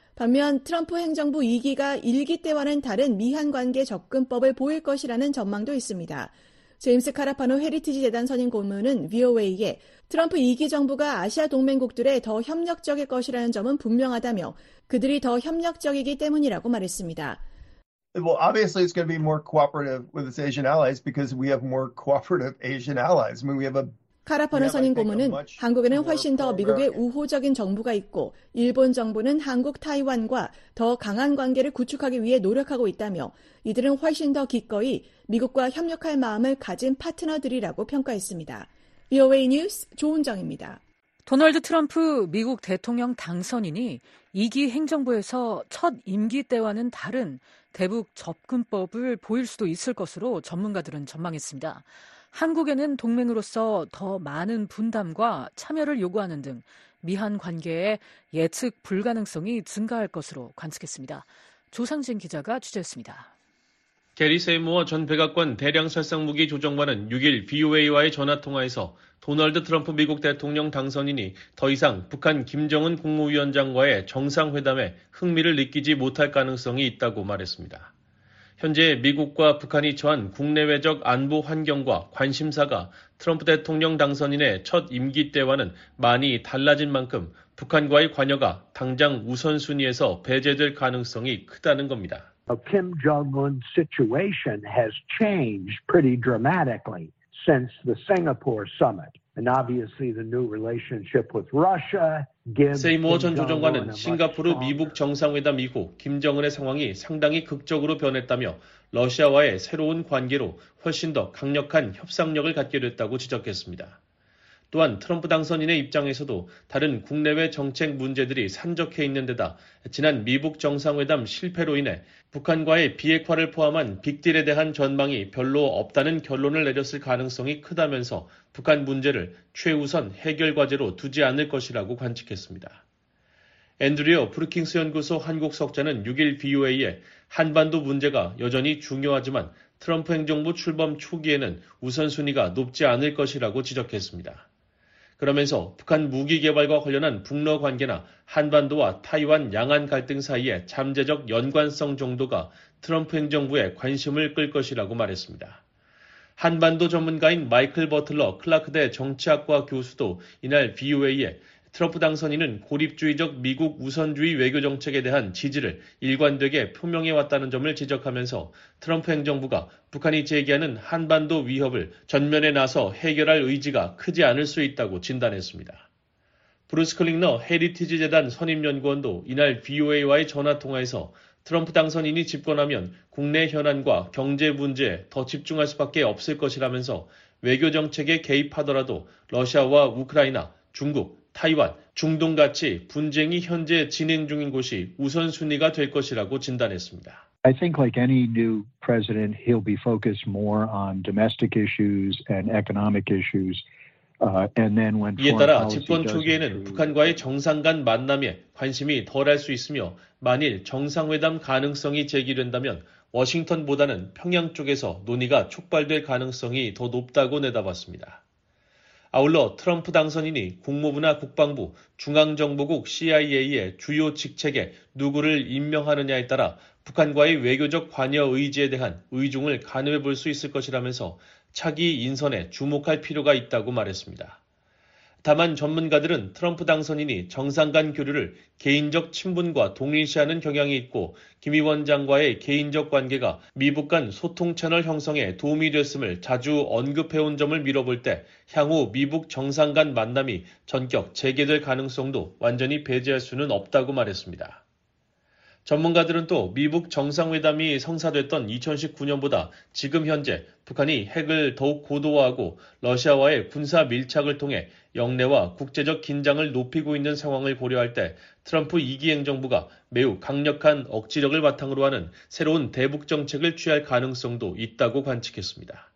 반면 트럼프 행정부 2기가 1기 때와는 다른 미한 관계 접근법을 보일 것이라는 전망도 있습니다. 제임스 카라파노 헤리티지 재단 선임 고문은 VOA에 트럼프 2기 정부가 아시아 동맹국들에 더 협력적일 것이라는 점은 분명하다며 그들이 더 협력적이기 때문이라고 말했습니다. Well, obviously it's going to be more cooperative with its Asian allies because we have more cooperative Asian allies. I mean, we have a 카라파노 선임 고문은 한국에는 훨씬 더 미국의 우호적인 정부가 있고 일본 정부는 한국 타이완과 더 강한 관계를 구축하기 위해 노력하고 있다며 이들은 훨씬 더 기꺼이 미국과 협력할 마음을 가진 파트너들이라고 평가했습니다. VOA 뉴스 조은정입니다. 도널드 트럼프 미국 대통령 당선인이 2기 행정부에서 첫 임기 때와는 다른 대북 접근법을 보일 수도 있을 것으로 전문가들은 전망했습니다. 한국에는 동맹으로서 더 많은 분담과 참여를 요구하는 등 미한 관계의 예측 불가능성이 증가할 것으로 관측했습니다. 조상진 기자가 취재했습니다. 게리 세이모어 전 백악관 대량살상무기 조정관은 6일 VOA와의 전화통화에서 도널드 트럼프 미국 대통령 당선인이 더 이상 북한 김정은 국무위원장과의 정상회담에 흥미를 느끼지 못할 가능성이 있다고 말했습니다. 현재 미국과 북한이 처한 국내외적 안보 환경과 관심사가 트럼프 대통령 당선인의 첫 임기 때와는 많이 달라진 만큼 북한과의 관여가 당장 우선순위에서 배제될 가능성이 크다는 겁니다. Kim Jong-un situation has changed pretty dramatically since the Singapore summit. And obviously the new relationship with Russia gives 세이모어 전 조정관은 싱가포르 미북 정상회담 이후 김정은의 상황이 상당히 극적으로 변했다며 러시아와의 새로운 관계로 훨씬 더 강력한 협상력을 갖게 됐다고 지적했습니다. 또한 트럼프 당선인의 입장에서도 다른 국내외 정책 문제들이 산적해 있는 데다 지난 미북 정상회담 실패로 인해 북한과의 비핵화를 포함한 빅딜에 대한 전망이 별로 없다는 결론을 내렸을 가능성이 크다면서 북한 문제를 최우선 해결 과제로 두지 않을 것이라고 관측했습니다. 앤드류 브루킹스 연구소 한국 석자는 6일 BOA에 한반도 문제가 여전히 중요하지만 트럼프 행정부 출범 초기에는 우선순위가 높지 않을 것이라고 지적했습니다. 그러면서 북한 무기 개발과 관련한 북러 관계나 한반도와 타이완 양안 갈등 사이의 잠재적 연관성 정도가 트럼프 행정부의 관심을 끌 것이라고 말했습니다. 한반도 전문가인 마이클 버틀러 클라크대 정치학과 교수도 이날 BOA에 트럼프 당선인은 고립주의적 미국 우선주의 외교 정책에 대한 지지를 일관되게 표명해왔다는 점을 지적하면서 트럼프 행정부가 북한이 제기하는 한반도 위협을 전면에 나서 해결할 의지가 크지 않을 수 있다고 진단했습니다. 브루스 클링너 헤리티지 재단 선임연구원도 이날 BOA와의 전화통화에서 트럼프 당선인이 집권하면 국내 현안과 경제 문제에 더 집중할 수밖에 없을 것이라면서 외교 정책에 개입하더라도 러시아와 우크라이나, 중국, 타이완, 중동같이 분쟁이 현재 진행 중인 곳이 우선순위가 될 것이라고 진단했습니다. I think like any new president, he'll be focused more on domestic issues and economic issues. 이에 따라 집권 초기에는 북한과의 정상 간 만남에 관심이 덜할 수 있으며 만일 정상회담 가능성이 제기된다면 워싱턴보다는 평양 쪽에서 논의가 촉발될 가능성이 더 높다고 내다봤습니다. 아울러 트럼프 당선인이 국무부나 국방부, 중앙정보국 CIA의 주요 직책에 누구를 임명하느냐에 따라 북한과의 외교적 관여 의지에 대한 의중을 가늠해 볼 수 있을 것이라면서 차기 인선에 주목할 필요가 있다고 말했습니다. 다만 전문가들은 트럼프 당선인이 정상 간 교류를 개인적 친분과 동일시하는 경향이 있고 김 위원장과의 개인적 관계가 미북 간 소통 채널 형성에 도움이 됐음을 자주 언급해온 점을 미뤄볼 때 향후 미북 정상 간 만남이 전격 재개될 가능성도 완전히 배제할 수는 없다고 말했습니다. 전문가들은 또 미북 정상회담이 성사됐던 2019년보다 지금 현재 북한이 핵을 더욱 고도화하고 러시아와의 군사 밀착을 통해 영내와 국제적 긴장을 높이고 있는 상황을 고려할 때 트럼프 2기 행정부가 매우 강력한 억지력을 바탕으로 하는 새로운 대북 정책을 취할 가능성도 있다고 관측했습니다.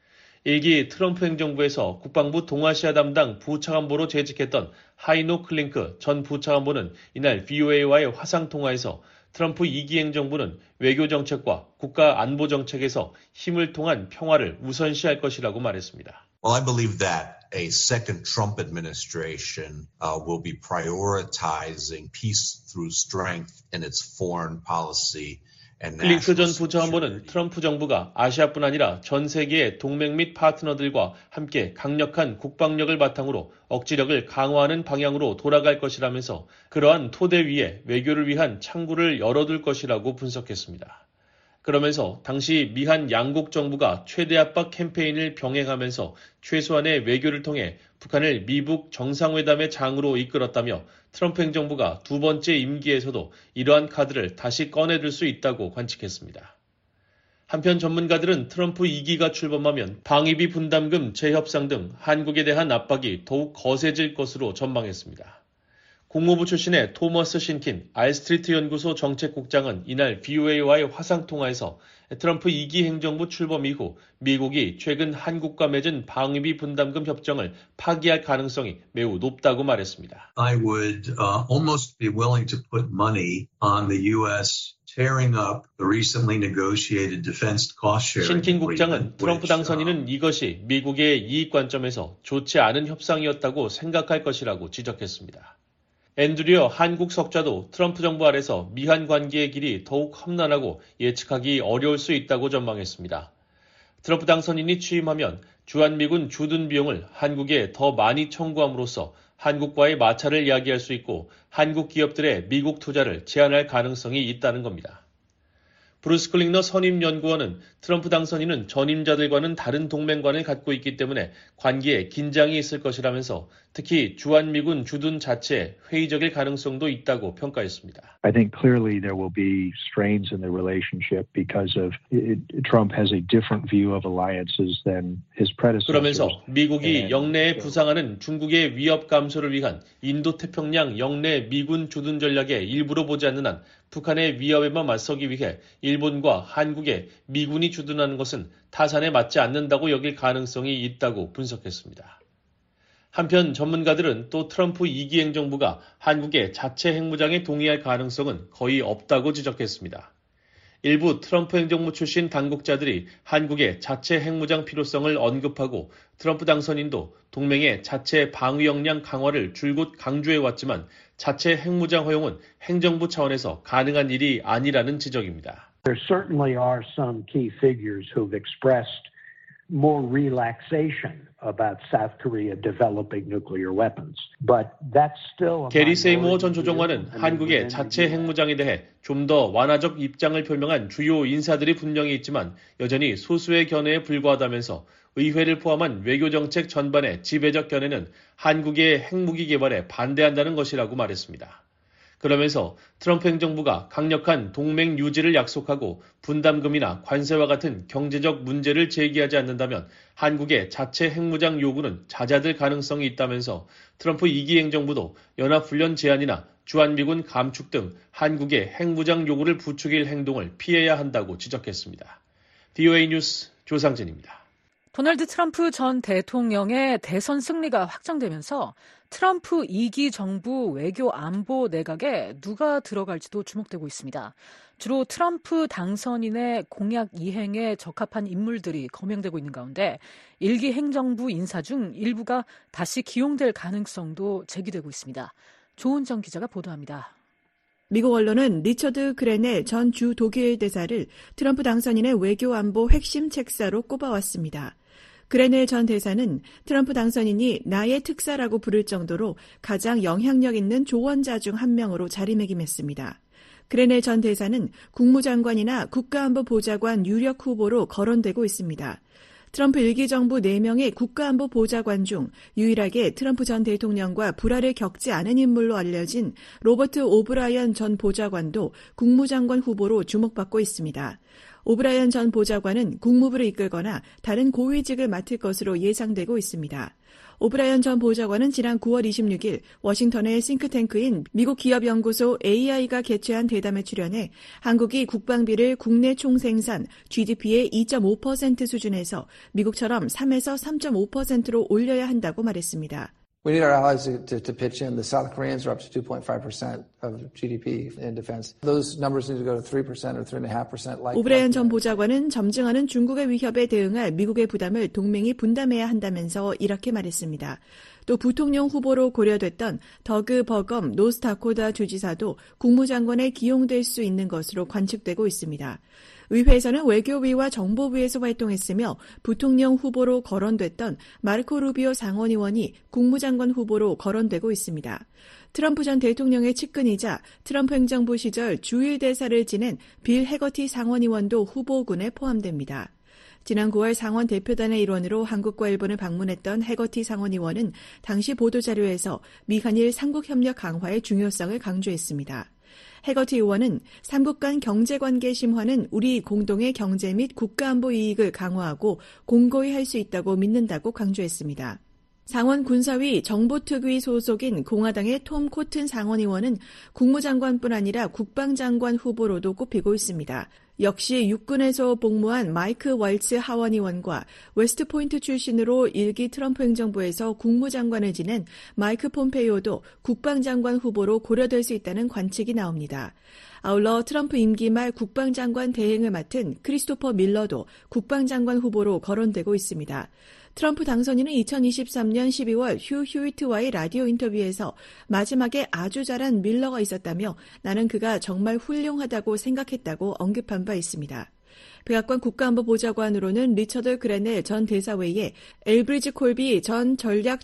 1기 트럼프 행정부에서 국방부 동아시아 담당 부차관보로 재직했던 하이노 클링크 전 부차관보는 이날 BOA와의 화상통화에서 트럼프 2기 행정부는 외교정책과 국가안보정책에서 힘을 통한 평화를 우선시할 것이라고 말했습니다. Well, I believe that a second Trump administration will be prioritizing peace through strength in its foreign policy. 클링크 전 부차관보는 트럼프 정부가 아시아뿐 아니라 전 세계의 동맹 및 파트너들과 함께 강력한 국방력을 바탕으로 억지력을 강화하는 방향으로 돌아갈 것이라면서 그러한 토대 위에 외교를 위한 창구를 열어둘 것이라고 분석했습니다. 그러면서 당시 미한 양국 정부가 최대 압박 캠페인을 병행하면서 최소한의 외교를 통해 북한을 미북 정상회담의 장으로 이끌었다며 트럼프 행정부가 두 번째 임기에서도 이러한 카드를 다시 꺼내들 수 있다고 관측했습니다. 한편 전문가들은 트럼프 2기가 출범하면 방위비 분담금 재협상 등 한국에 대한 압박이 더욱 거세질 것으로 전망했습니다. 국무부 출신의 토머스 신킨 알스트리트 연구소 정책국장은 이날 BOA와의 화상통화에서 트럼프 2기 행정부 출범 이후 미국이 최근 한국과 맺은 방위비 분담금 협정을 파기할 가능성이 매우 높다고 말했습니다. I would almost be willing to put money on the U.S. tearing up the recently negotiated defense cost sharing. 신킨 국장은 트럼프 당선인은 이것이 미국의 이익 관점에서 좋지 않은 협상이었다고 생각할 것이라고 지적했습니다. 앤드류 한국 석좌도 트럼프 정부 아래서 미한 관계의 길이 더욱 험난하고 예측하기 어려울 수 있다고 전망했습니다. 트럼프 당선인이 취임하면 주한미군 주둔 비용을 한국에 더 많이 청구함으로써 한국과의 마찰을 야기할 수 있고 한국 기업들의 미국 투자를 제한할 가능성이 있다는 겁니다. 브루스 클링너 선임연구원은 트럼프 당선인은 전임자들과는 다른 동맹관을 갖고 있기 때문에 관계에 긴장이 있을 것이라면서 특히 주한미군 주둔 자체에 회의적일 가능성도 있다고 평가했습니다. I think clearly there will be strains in the relationship because of Trump has a different view of alliances than his predecessors. 그러면서 미국이 영내에 부상하는 중국의 위협 감소를 위한 인도태평양 영내 미군 주둔 전략의 일부로 보지 않는 한 북한의 위협에만 맞서기 위해 일본과 한국에 미군이 주둔하는 것은 타산에 맞지 않는다고 여길 가능성이 있다고 분석했습니다. 한편 전문가들은 또 트럼프 2기 행정부가 한국의 자체 핵무장에 동의할 가능성은 거의 없다고 지적했습니다. 일부 트럼프 행정부 출신 당국자들이 한국의 자체 핵무장 필요성을 언급하고 트럼프 당선인도 동맹의 자체 방위 역량 강화를 줄곧 강조해왔지만 자체 핵무장 허용은 행정부 차원에서 가능한 일이 아니라는 지적입니다. There certainly are some key figures who've expressed more relaxation about South Korea developing nuclear weapons. But that's still 게리 세이모어 전 조정관은 한국의 자체 핵무장에 대해 좀 더 완화적 입장을 표명한 주요 인사들이 분명히 있지만 여전히 소수의 견해에 불과하다면서 의회를 포함한 외교정책 전반의 지배적 견해는 한국의 핵무기 개발에 반대한다는 것이라고 말했습니다. 그러면서 트럼프 행정부가 강력한 동맹 유지를 약속하고 분담금이나 관세와 같은 경제적 문제를 제기하지 않는다면 한국의 자체 핵무장 요구는 잦아들 가능성이 있다면서 트럼프 2기 행정부도 연합훈련 제한이나 주한미군 감축 등 한국의 핵무장 요구를 부추길 행동을 피해야 한다고 지적했습니다. VOA 뉴스 조상진입니다. 도널드 트럼프 전 대통령의 대선 승리가 확정되면서 트럼프 2기 정부 외교 안보 내각에 누가 들어갈지도 주목되고 있습니다. 주로 트럼프 당선인의 공약 이행에 적합한 인물들이 거명되고 있는 가운데 1기 행정부 인사 중 일부가 다시 기용될 가능성도 제기되고 있습니다. 조은정 기자가 보도합니다. 미국 언론은 리처드 그레넬 전 주 독일 대사를 트럼프 당선인의 외교 안보 핵심 책사로 꼽아왔습니다. 그레넬 전 대사는 트럼프 당선인이 나의 특사라고 부를 정도로 가장 영향력 있는 조언자 중 한 명으로 자리매김했습니다. 그레넬 전 대사는 국무장관이나 국가안보보좌관 유력 후보로 거론되고 있습니다. 트럼프 1기 정부 4명의 국가안보 보좌관 중 유일하게 트럼프 전 대통령과 불화를 겪지 않은 인물로 알려진 로버트 오브라이언 전 보좌관도 국무장관 후보로 주목받고 있습니다. 오브라이언 전 보좌관은 국무부를 이끌거나 다른 고위직을 맡을 것으로 예상되고 있습니다. 오브라이언 전 보좌관은 지난 9월 26일 워싱턴의 싱크탱크인 미국 기업연구소 AI가 개최한 대담에 출연해 한국이 국방비를 국내 총생산 GDP의 2.5% 수준에서 미국처럼 3에서 3.5%로 올려야 한다고 말했습니다. We need our allies to pitch in. The South Koreans are up to 2.5% of GDP in defense. Those numbers need to go to 3% or 3.5%. 오브라이언 전 보좌관은 점증하는 중국의 위협에 대응할 미국의 부담을 동맹이 분담해야 한다면서 이렇게 말했습니다. 또 부통령 후보로 고려됐던 더그 버검 노스다코타 주지사도 국무장관에 기용될 수 있는 것으로 관측되고 있습니다. 의회에서는 외교위와 정보부에서 활동했으며 부통령 후보로 거론됐던 마르코 루비오 상원의원이 국무장관 후보로 거론되고 있습니다. 트럼프 전 대통령의 측근이자 트럼프 행정부 시절 주일 대사를 지낸 빌 해거티 상원의원도 후보군에 포함됩니다. 지난 9월 상원 대표단의 일원으로 한국과 일본을 방문했던 해거티 상원의원은 당시 보도자료에서 미한일 삼국협력 강화의 중요성을 강조했습니다. 해거티 의원은 삼국 간 경제관계 심화는 우리 공동의 경제 및 국가안보 이익을 강화하고 공고히 할 수 있다고 믿는다고 강조했습니다. 상원 군사위 정보특위 소속인 공화당의 톰 코튼 상원의원은 국무장관뿐 아니라 국방장관 후보로도 꼽히고 있습니다. 역시 육군에서 복무한 마이크 월츠 하원의원과 웨스트포인트 출신으로 1기 트럼프 행정부에서 국무장관을 지낸 마이크 폼페이오도 국방장관 후보로 고려될 수 있다는 관측이 나옵니다. 아울러 트럼프 임기 말 국방장관 대행을 맡은 크리스토퍼 밀러도 국방장관 후보로 거론되고 있습니다. 트럼프 당선인은 2023년 12월 휴 휴이트와의 라디오 인터뷰에서 마지막에 아주 잘한 밀러가 있었다며 나는 그가 정말 훌륭하다고 생각했다고 언급한 바 있습니다. 백악관 국가안보보좌관으로는 리처드 그레넬 전 대사 외에 엘브리지 콜비 전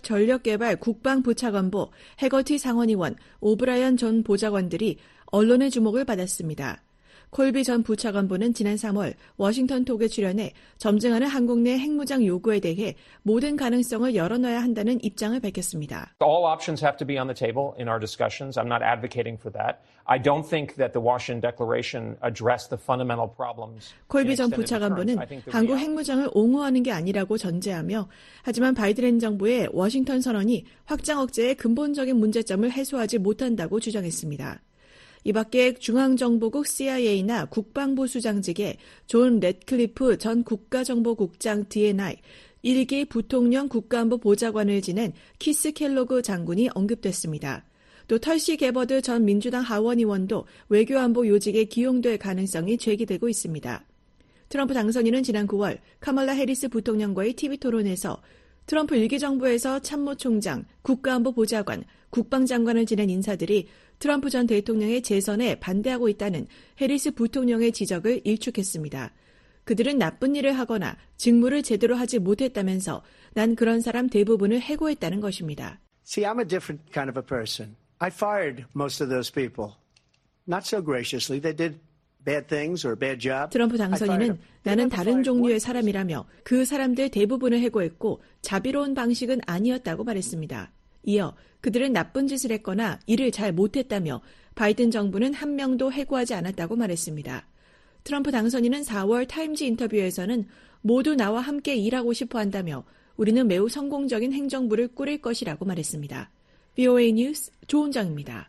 전략개발 국방부차관보, 해거티 상원의원, 오브라이언 전 보좌관들이 언론의 주목을 받았습니다. 콜비 전 부차관보는 지난 3월 워싱턴 톡에 출연해 점증하는 한국 내 핵무장 요구에 대해 모든 가능성을 열어놔야 한다는 입장을 밝혔습니다. All options have to be on the table in our discussions. I'm not advocating for that. I don't think that the Washington Declaration addressed the fundamental problems. 콜비 전 부차관보는 한국 핵무장을 옹호하는 게 아니라고 전제하며 하지만 바이든 행정부의 워싱턴 선언이 확장 억제의 근본적인 문제점을 해소하지 못한다고 주장했습니다. 이 밖에 중앙정보국 CIA나 국방부 수장직에 존 래틀클리프 전 국가정보국장 DNI, 1기 부통령 국가안보 보좌관을 지낸 키스 켈로그 장군이 언급됐습니다. 또 털시 게버드 전 민주당 하원 의원도 외교안보 요직에 기용될 가능성이 제기되고 있습니다. 트럼프 당선인은 지난 9월 카멀라 해리스 부통령과의 TV토론에서 트럼프 1기 정부에서 참모총장, 국가안보 보좌관, 국방장관을 지낸 인사들이 트럼프 전 대통령의 재선에 반대하고 있다는 해리스 부통령의 지적을 일축했습니다. 그들은 나쁜 일을 하거나 직무를 제대로 하지 못했다면서 난 그런 사람 대부분을 해고했다는 것입니다. See, I'm a different kind of a person. I fired most of those people. Not so graciously. They did bad things or bad jobs. 트럼프 당선인은 나는 다른 종류의 사람이라며 그 사람들 대부분을 해고했고 자비로운 방식은 아니었다고 말했습니다. 이어 그들은 나쁜 짓을 했거나 일을 잘 못했다며 바이든 정부는 한 명도 해고하지 않았다고 말했습니다. 트럼프 당선인은 4월 타임지 인터뷰에서는 모두 나와 함께 일하고 싶어 한다며 우리는 매우 성공적인 행정부를 꾸릴 것이라고 말했습니다. VOA 뉴스 조은정입니다.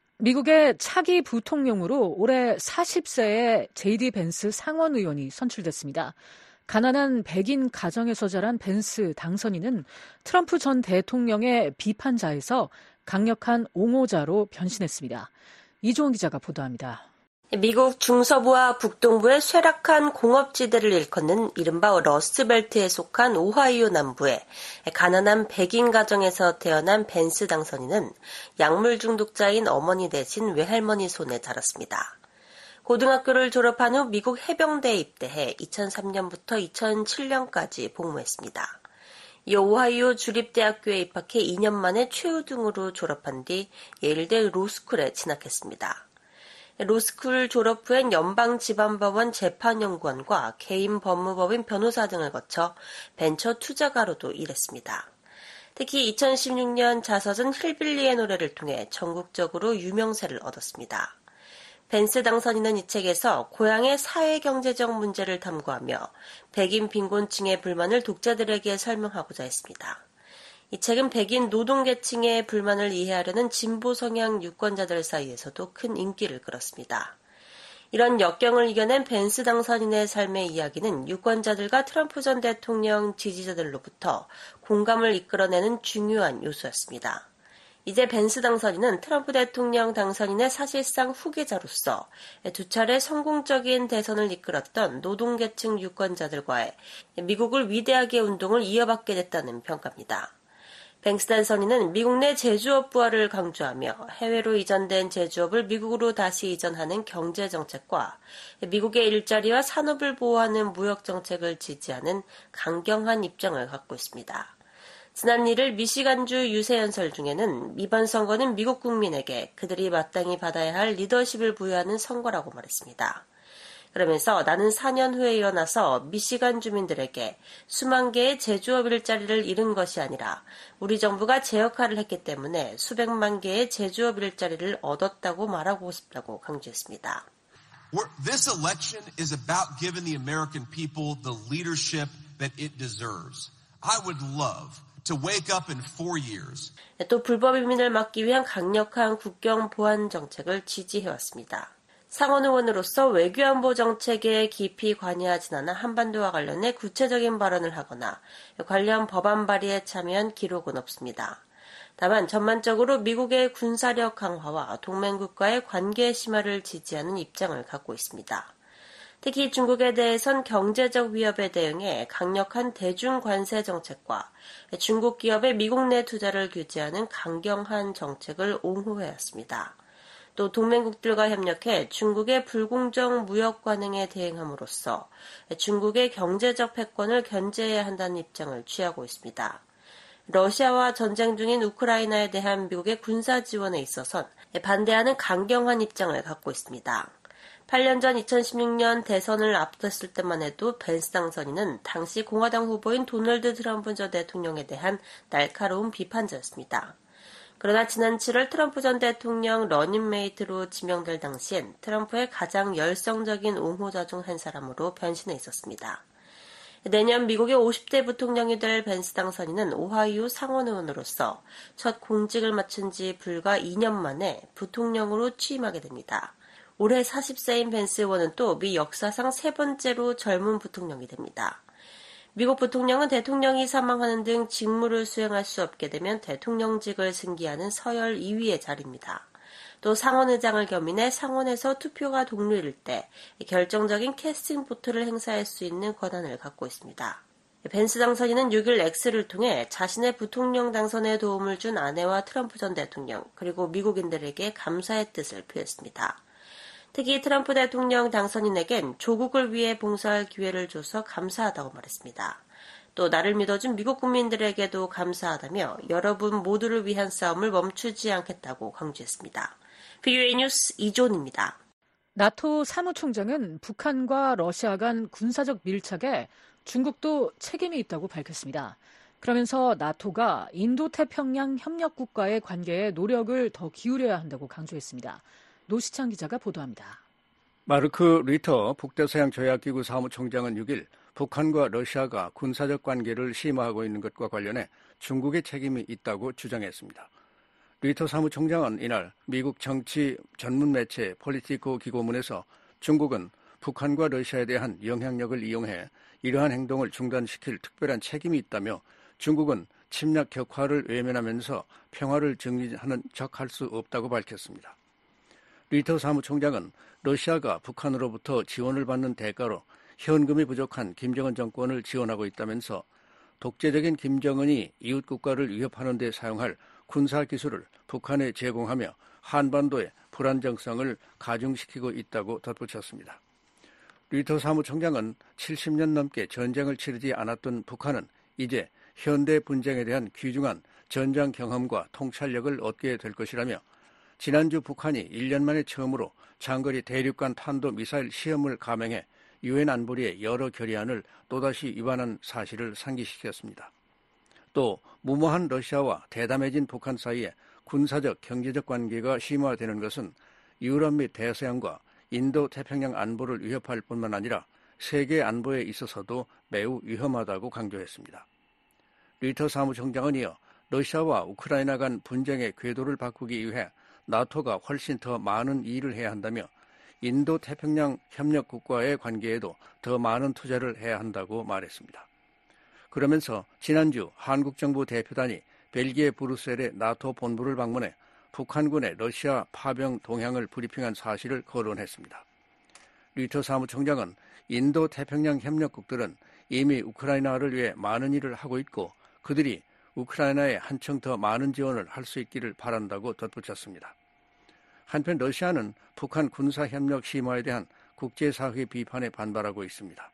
미국의 차기 부통령으로 올해 40세의 제이디 벤스 상원 의원이 선출됐습니다. 가난한 백인 가정에서 자란 벤스 당선인은 트럼프 전 대통령의 비판자에서 강력한 옹호자로 변신했습니다. 이종훈 기자가 보도합니다. 미국 중서부와 북동부의 쇠락한 공업지대를 일컫는 이른바 러스트벨트에 속한 오하이오 남부의 가난한 백인 가정에서 태어난 벤스 당선인은 약물 중독자인 어머니 대신 외할머니 손에 자랐습니다. 고등학교를 졸업한 후 미국 해병대에 입대해 2003년부터 2007년까지 복무했습니다. 이 오하이오 주립대학교에 입학해 2년 만에 최우등으로 졸업한 뒤 예일대 로스쿨에 진학했습니다. 로스쿨 졸업 후엔 연방지방법원 재판연구원과 개인 법무법인 변호사 등을 거쳐 벤처 투자가로도 일했습니다. 특히 2016년 자서전 힐빌리의 노래를 통해 전국적으로 유명세를 얻었습니다. 벤스 당선인은 이 책에서 고향의 사회경제적 문제를 탐구하며 백인 빈곤층의 불만을 독자들에게 설명하고자 했습니다. 이 책은 백인 노동계층의 불만을 이해하려는 진보 성향 유권자들 사이에서도 큰 인기를 끌었습니다. 이런 역경을 이겨낸 벤스 당선인의 삶의 이야기는 유권자들과 트럼프 전 대통령 지지자들로부터 공감을 이끌어내는 중요한 요소였습니다. 이제 벤스 당선인은 트럼프 대통령 당선인의 사실상 후계자로서 두 차례 성공적인 대선을 이끌었던 노동계층 유권자들과의 미국을 위대하게 운동을 이어받게 됐다는 평가입니다. 벤스 당선인은 미국 내 제조업 부활을 강조하며 해외로 이전된 제조업을 미국으로 다시 이전하는 경제정책과 미국의 일자리와 산업을 보호하는 무역정책을 지지하는 강경한 입장을 갖고 있습니다. 지난 1일 미시간주 유세연설 중에는 이번 선거는 미국 국민에게 그들이 마땅히 받아야 할 리더십을 부여하는 선거라고 말했습니다. 그러면서 나는 4년 후에 일어나서 미시간 주민들에게 수만 개의 제조업 일자리를 잃은 것이 아니라 우리 정부가 제 역할을 했기 때문에 수백만 개의 제조업 일자리를 얻었다고 말하고 싶다고 강조했습니다. This election is about giving the American people the leadership that it deserves. I would love to wake up in 4 years. 또 불법 이민을 막기 위한 강력한 국경 보안 정책을 지지해왔습니다. 상원 의원으로서 외교안보 정책에 깊이 관여하진 않아 한반도와 관련해 구체적인 발언을 하거나 관련 법안 발의에 참여한 기록은 없습니다. 다만 전반적으로 미국의 군사력 강화와 동맹국과의 관계 심화를 지지하는 입장을 갖고 있습니다. 특히 중국에 대해선 경제적 위협에 대응해 강력한 대중관세 정책과 중국 기업의 미국 내 투자를 규제하는 강경한 정책을 옹호해왔습니다. 또 동맹국들과 협력해 중국의 불공정 무역 관행에 대응함으로써 중국의 경제적 패권을 견제해야 한다는 입장을 취하고 있습니다. 러시아와 전쟁 중인 우크라이나에 대한 미국의 군사 지원에 있어선 반대하는 강경한 입장을 갖고 있습니다. 8년 전 2016년 대선을 앞뒀을 때만 해도 벤스 당선인은 당시 공화당 후보인 도널드 트럼프 전 대통령에 대한 날카로운 비판자였습니다. 그러나 지난 7월 트럼프 전 대통령 러닝메이트로 지명될 당시엔 트럼프의 가장 열성적인 옹호자 중 한 사람으로 변신해 있었습니다. 내년 미국의 50대 부통령이 될 벤스 당선인은 오하이오 상원의원으로서 첫 공직을 마친 지 불과 2년 만에 부통령으로 취임하게 됩니다. 올해 40세인 벤스 의원은 또 미 역사상 세 번째로 젊은 부통령이 됩니다. 미국 부통령은 대통령이 사망하는 등 직무를 수행할 수 없게 되면 대통령직을 승기하는 서열 2위의 자리입니다. 또 상원의장을 겸인해 상원에서 투표가 동률일 때 결정적인 캐스팅 보트를 행사할 수 있는 권한을 갖고 있습니다. 벤스 당선인은 6일 X를 통해 자신의 부통령 당선에 도움을 준 아내와 트럼프 전 대통령 그리고 미국인들에게 감사의 뜻을 표했습니다. 특히 트럼프 대통령 당선인에겐 조국을 위해 봉사할 기회를 줘서 감사하다고 말했습니다. 또 나를 믿어준 미국 국민들에게도 감사하다며 여러분 모두를 위한 싸움을 멈추지 않겠다고 강조했습니다. VOA 뉴스 이존입니다. 나토 사무총장은 북한과 러시아 간 군사적 밀착에 중국도 책임이 있다고 밝혔습니다. 그러면서 나토가 인도태평양 협력국가의 관계에 노력을 더 기울여야 한다고 강조했습니다. 노시창 기자가 보도합니다. 마르크 리터 북대서양 조약기구 사무총장은 6일 북한과 러시아가 군사적 관계를 심화하고 있는 것과 관련해 중국의 책임이 있다고 주장했습니다. 리터 사무총장은 이날 미국 정치 전문 매체 폴리티코 기고문에서 중국은 북한과 러시아에 대한 영향력을 이용해 이러한 행동을 중단시킬 특별한 책임이 있다며 중국은 침략 격화를 외면하면서 평화를 정리하는 척 할 수 없다고 밝혔습니다. 리터 사무총장은 러시아가 북한으로부터 지원을 받는 대가로 현금이 부족한 김정은 정권을 지원하고 있다면서 독재적인 김정은이 이웃 국가를 위협하는 데 사용할 군사 기술을 북한에 제공하며 한반도의 불안정성을 가중시키고 있다고 덧붙였습니다. 리터 사무총장은 70년 넘게 전쟁을 치르지 않았던 북한은 이제 현대 분쟁에 대한 귀중한 전장 경험과 통찰력을 얻게 될 것이라며 지난주 북한이 1년 만에 처음으로 장거리 대륙간 탄도미사일 시험을 감행해 유엔 안보리의 여러 결의안을 또다시 위반한 사실을 상기시켰습니다. 또 무모한 러시아와 대담해진 북한 사이에 군사적 경제적 관계가 심화되는 것은 유럽 및 대서양과 인도 태평양 안보를 위협할 뿐만 아니라 세계 안보에 있어서도 매우 위험하다고 강조했습니다. 리터 사무총장은 이어 러시아와 우크라이나 간 분쟁의 궤도를 바꾸기 위해 나토가 훨씬 더 많은 일을 해야 한다며 인도 태평양 협력 국가의 관계에도 더 많은 투자를 해야 한다고 말했습니다. 그러면서 지난주 한국 정부 대표단이 벨기에 브뤼셀의 나토 본부를 방문해 북한군의 러시아 파병 동향을 브리핑한 사실을 거론했습니다. 리터 사무총장은 인도 태평양 협력국들은 이미 우크라이나를 위해 많은 일을 하고 있고 그들이 우크라이나에 한층 더 많은 지원을 할 수 있기를 바란다고 덧붙였습니다. 한편 러시아는 북한 군사협력 심화에 대한 국제사회 비판에 반발하고 있습니다.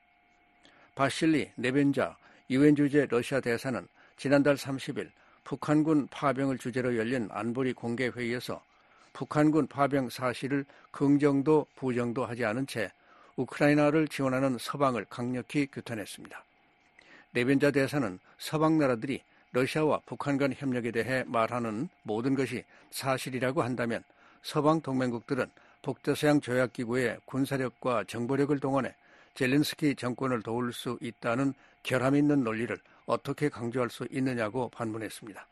바실리 네벤자 유엔 주재 러시아 대사는 지난달 30일 북한군 파병을 주제로 열린 안보리 공개회의에서 북한군 파병 사실을 긍정도 부정도 하지 않은 채 우크라이나를 지원하는 서방을 강력히 규탄했습니다. 네벤자 대사는 서방 나라들이 러시아와 북한 간 협력에 대해 말하는 모든 것이 사실이라고 한다면 서방 동맹국들은 북대서양 조약기구의 군사력과 정보력을 동원해 젤렌스키 정권을 도울 수 있다는 결함 있는 논리를 어떻게 강조할 수 있느냐고 반문했습니다.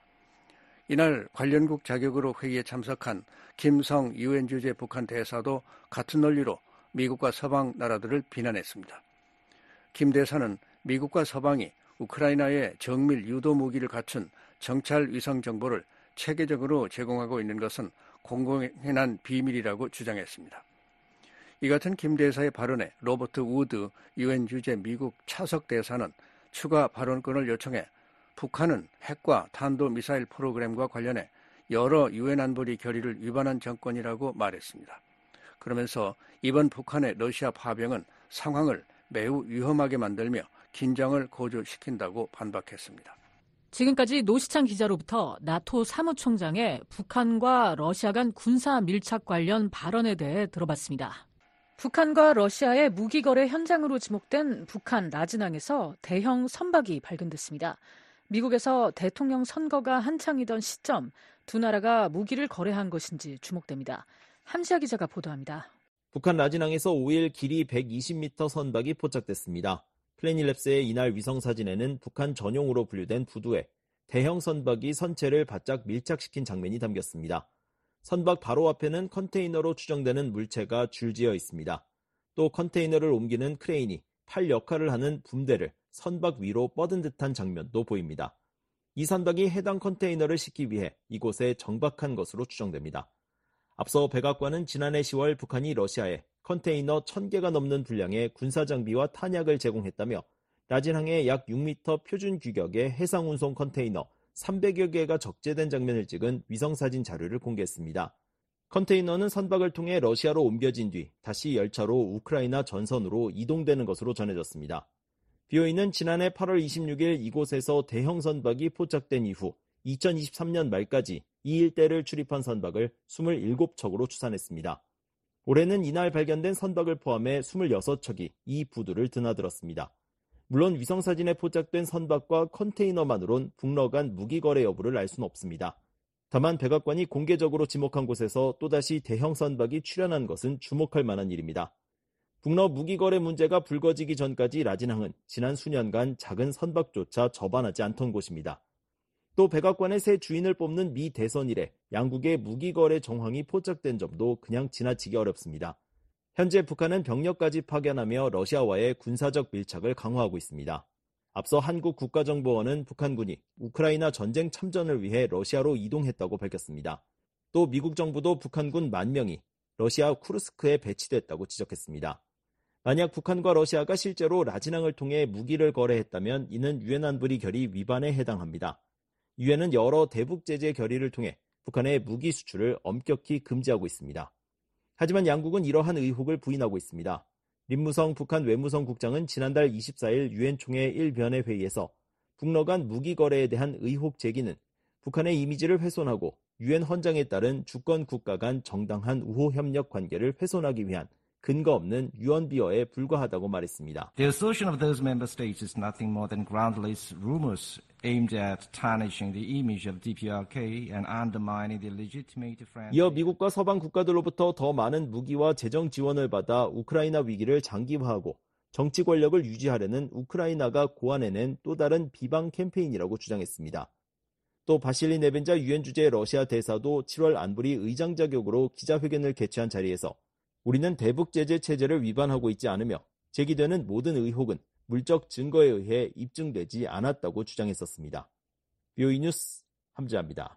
이날 관련국 자격으로 회의에 참석한 김성 유엔 주재 북한 대사도 같은 논리로 미국과 서방 나라들을 비난했습니다. 김 대사는 미국과 서방이 우크라이나에 정밀 유도 무기를 갖춘 정찰 위성 정보를 체계적으로 제공하고 있는 것은 공공연한 비밀이라고 주장했습니다. 이 같은 김 대사의 발언에 로버트 우드 유엔 주재 미국 차석 대사는 추가 발언권을 요청해 북한은 핵과 탄도미사일 프로그램과 관련해 여러 유엔 안보리 결의를 위반한 정권이라고 말했습니다. 그러면서 이번 북한의 러시아 파병은 상황을 매우 위험하게 만들며 긴장을 고조시킨다고 반박했습니다. 지금까지 노시창 기자로부터 나토 사무총장의 북한과 러시아 간 군사 밀착 관련 발언에 대해 들어봤습니다. 북한과 러시아의 무기 거래 현장으로 지목된 북한 라진항에서 대형 선박이 발견됐습니다. 미국에서 대통령 선거가 한창이던 시점 두 나라가 무기를 거래한 것인지 주목됩니다. 함시아 기자가 보도합니다. 북한 라진항에서 5일 길이 120m 선박이 포착됐습니다. 플래닛랩스의 이날 위성사진에는 북한 전용으로 분류된 부두에 대형 선박이 선체를 바짝 밀착시킨 장면이 담겼습니다. 선박 바로 앞에는 컨테이너로 추정되는 물체가 줄지어 있습니다. 또 컨테이너를 옮기는 크레인이 팔 역할을 하는 붐대를 선박 위로 뻗은 듯한 장면도 보입니다. 이 선박이 해당 컨테이너를 싣기 위해 이곳에 정박한 것으로 추정됩니다. 앞서 백악관은 지난해 10월 북한이 러시아에 컨테이너 1000개가 넘는 분량의 군사장비와 탄약을 제공했다며 라진항에 약 6m 표준 규격의 해상운송 컨테이너 300여 개가 적재된 장면을 찍은 위성사진 자료를 공개했습니다. 컨테이너는 선박을 통해 러시아로 옮겨진 뒤 다시 열차로 우크라이나 전선으로 이동되는 것으로 전해졌습니다. BOE는 지난해 8월 26일 이곳에서 대형 선박이 포착된 이후 2023년 말까지 이 일대를 출입한 선박을 27척으로 추산했습니다. 올해는 이날 발견된 선박을 포함해 26척이 이 부두를 드나들었습니다. 물론 위성사진에 포착된 선박과 컨테이너만으론 북러 간 무기 거래 여부를 알 수는 없습니다. 다만 백악관이 공개적으로 지목한 곳에서 또다시 대형 선박이 출현한 것은 주목할 만한 일입니다. 북러 무기 거래 문제가 불거지기 전까지 라진항은 지난 수년간 작은 선박조차 접안하지 않던 곳입니다. 또 백악관의 새 주인을 뽑는 미 대선 이래 양국의 무기 거래 정황이 포착된 점도 그냥 지나치기 어렵습니다. 현재 북한은 병력까지 파견하며 러시아와의 군사적 밀착을 강화하고 있습니다. 앞서 한국 국가정보원은 북한군이 우크라이나 전쟁 참전을 위해 러시아로 이동했다고 밝혔습니다. 또 미국 정부도 북한군 10,000명이 러시아 쿠르스크에 배치됐다고 지적했습니다. 만약 북한과 러시아가 실제로 라진항을 통해 무기를 거래했다면 이는 유엔 안보리 결의 위반에 해당합니다. 유엔은 여러 대북 제재 결의를 통해 북한의 무기 수출을 엄격히 금지하고 있습니다. 하지만 양국은 이러한 의혹을 부인하고 있습니다. 림무성 북한 외무성 국장은 지난달 24일 유엔 총회 1변의 회의에서 북러 간 무기 거래에 대한 의혹 제기는 북한의 이미지를 훼손하고 유엔 헌장에 따른 주권 국가 간 정당한 우호 협력 관계를 훼손하기 위한 근거 없는 유언비어에 불과하다고 말했습니다. The assertion of those member states is nothing more than groundless rumors aimed at tarnishing the image of DPRK and undermining the legitimate friendly. 이어 미국과 서방 국가들로부터 더 많은 무기와 재정 지원을 받아 우크라이나 위기를 장기화하고 정치 권력을 유지하려는 우크라이나가 고안해낸 또 다른 비방 캠페인이라고 주장했습니다. 또 바실리 네벤자 유엔 주재 러시아 대사도 7월 안보리 의장 자격으로 기자회견을 개최한 자리에서 우리는 대북 제재 체제를 위반하고 있지 않으며 제기되는 모든 의혹은 물적 증거에 의해 입증되지 않았다고 주장했었습니다. BOE 뉴스 함지아입니다.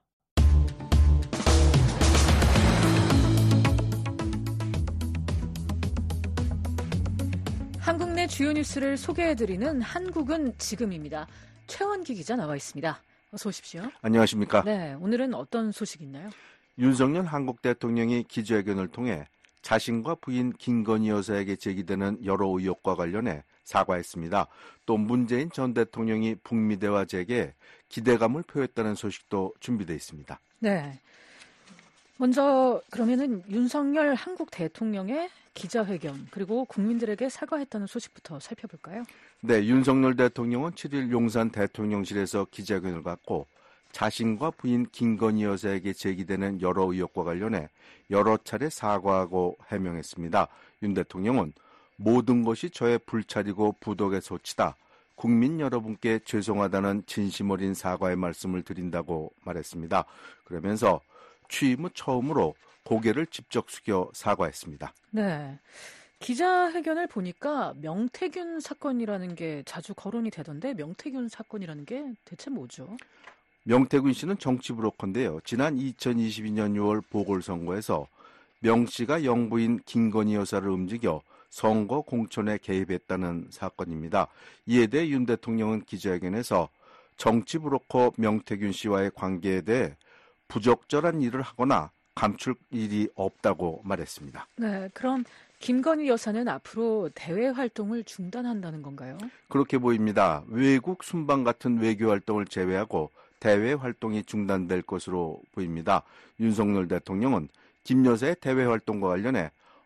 한국 내 주요 뉴스를 소개해드리는 한국은 지금입니다. 최원기 기자 나와 있습니다. 어서 오십시오. 안녕하십니까. 네, 오늘은 어떤 소식이 있나요? 윤석열 한국 대통령이 기자회견을 통해 자신과 부인 김건희 여사에게 제기되는 여러 의혹과 관련해 사과했습니다. 또 문재인 전 대통령이 북미 대화 재개에 기대감을 표했다는 소식도 준비되어 있습니다. 네. 먼저 그러면은 윤석열 한국 대통령의 기자회견 그리고 국민들에게 사과했다는 소식부터 살펴볼까요? 네, 윤석열 대통령은 7일 용산 대통령실에서 기자회견을 갖고 자신과 부인 김건희 여사에게 제기되는 여러 의혹과 관련해 여러 차례 사과하고 해명했습니다. 윤 대통령은 모든 것이 저의 불찰이고 부덕의 소치다. 국민 여러분께 죄송하다는 진심 어린 사과의 말씀을 드린다고 말했습니다. 그러면서 취임 후 처음으로 고개를 직접 숙여 사과했습니다. 네. 기자회견을 보니까 명태균 사건이라는 게 자주 거론이 되던데 명태균 사건이라는 게 대체 뭐죠? 명태균 씨는 정치 브로커인데요. 지난 2022년 6월 보궐선거에서 명 씨가 영부인 김건희 여사를 움직여 선거 공천에 개입했다는 사건입니다. 이에 대해 윤 대통령은 기자회견에서 정치 브로커 명태균 씨와의 관계에 대해 부적절한 일을 하거나 감출 일이 없다고 말했습니다. 네, 그럼 김건희 여사는 앞으로 대외 활동을 중단한다는 건가요? 그렇게 보입니다. 외국 순방 같은 외교 활동을 제외하고 대외 활동이 중단될 것으로 보입니다. 윤석열 대통령은 김 여사의 대외 활동과 관련해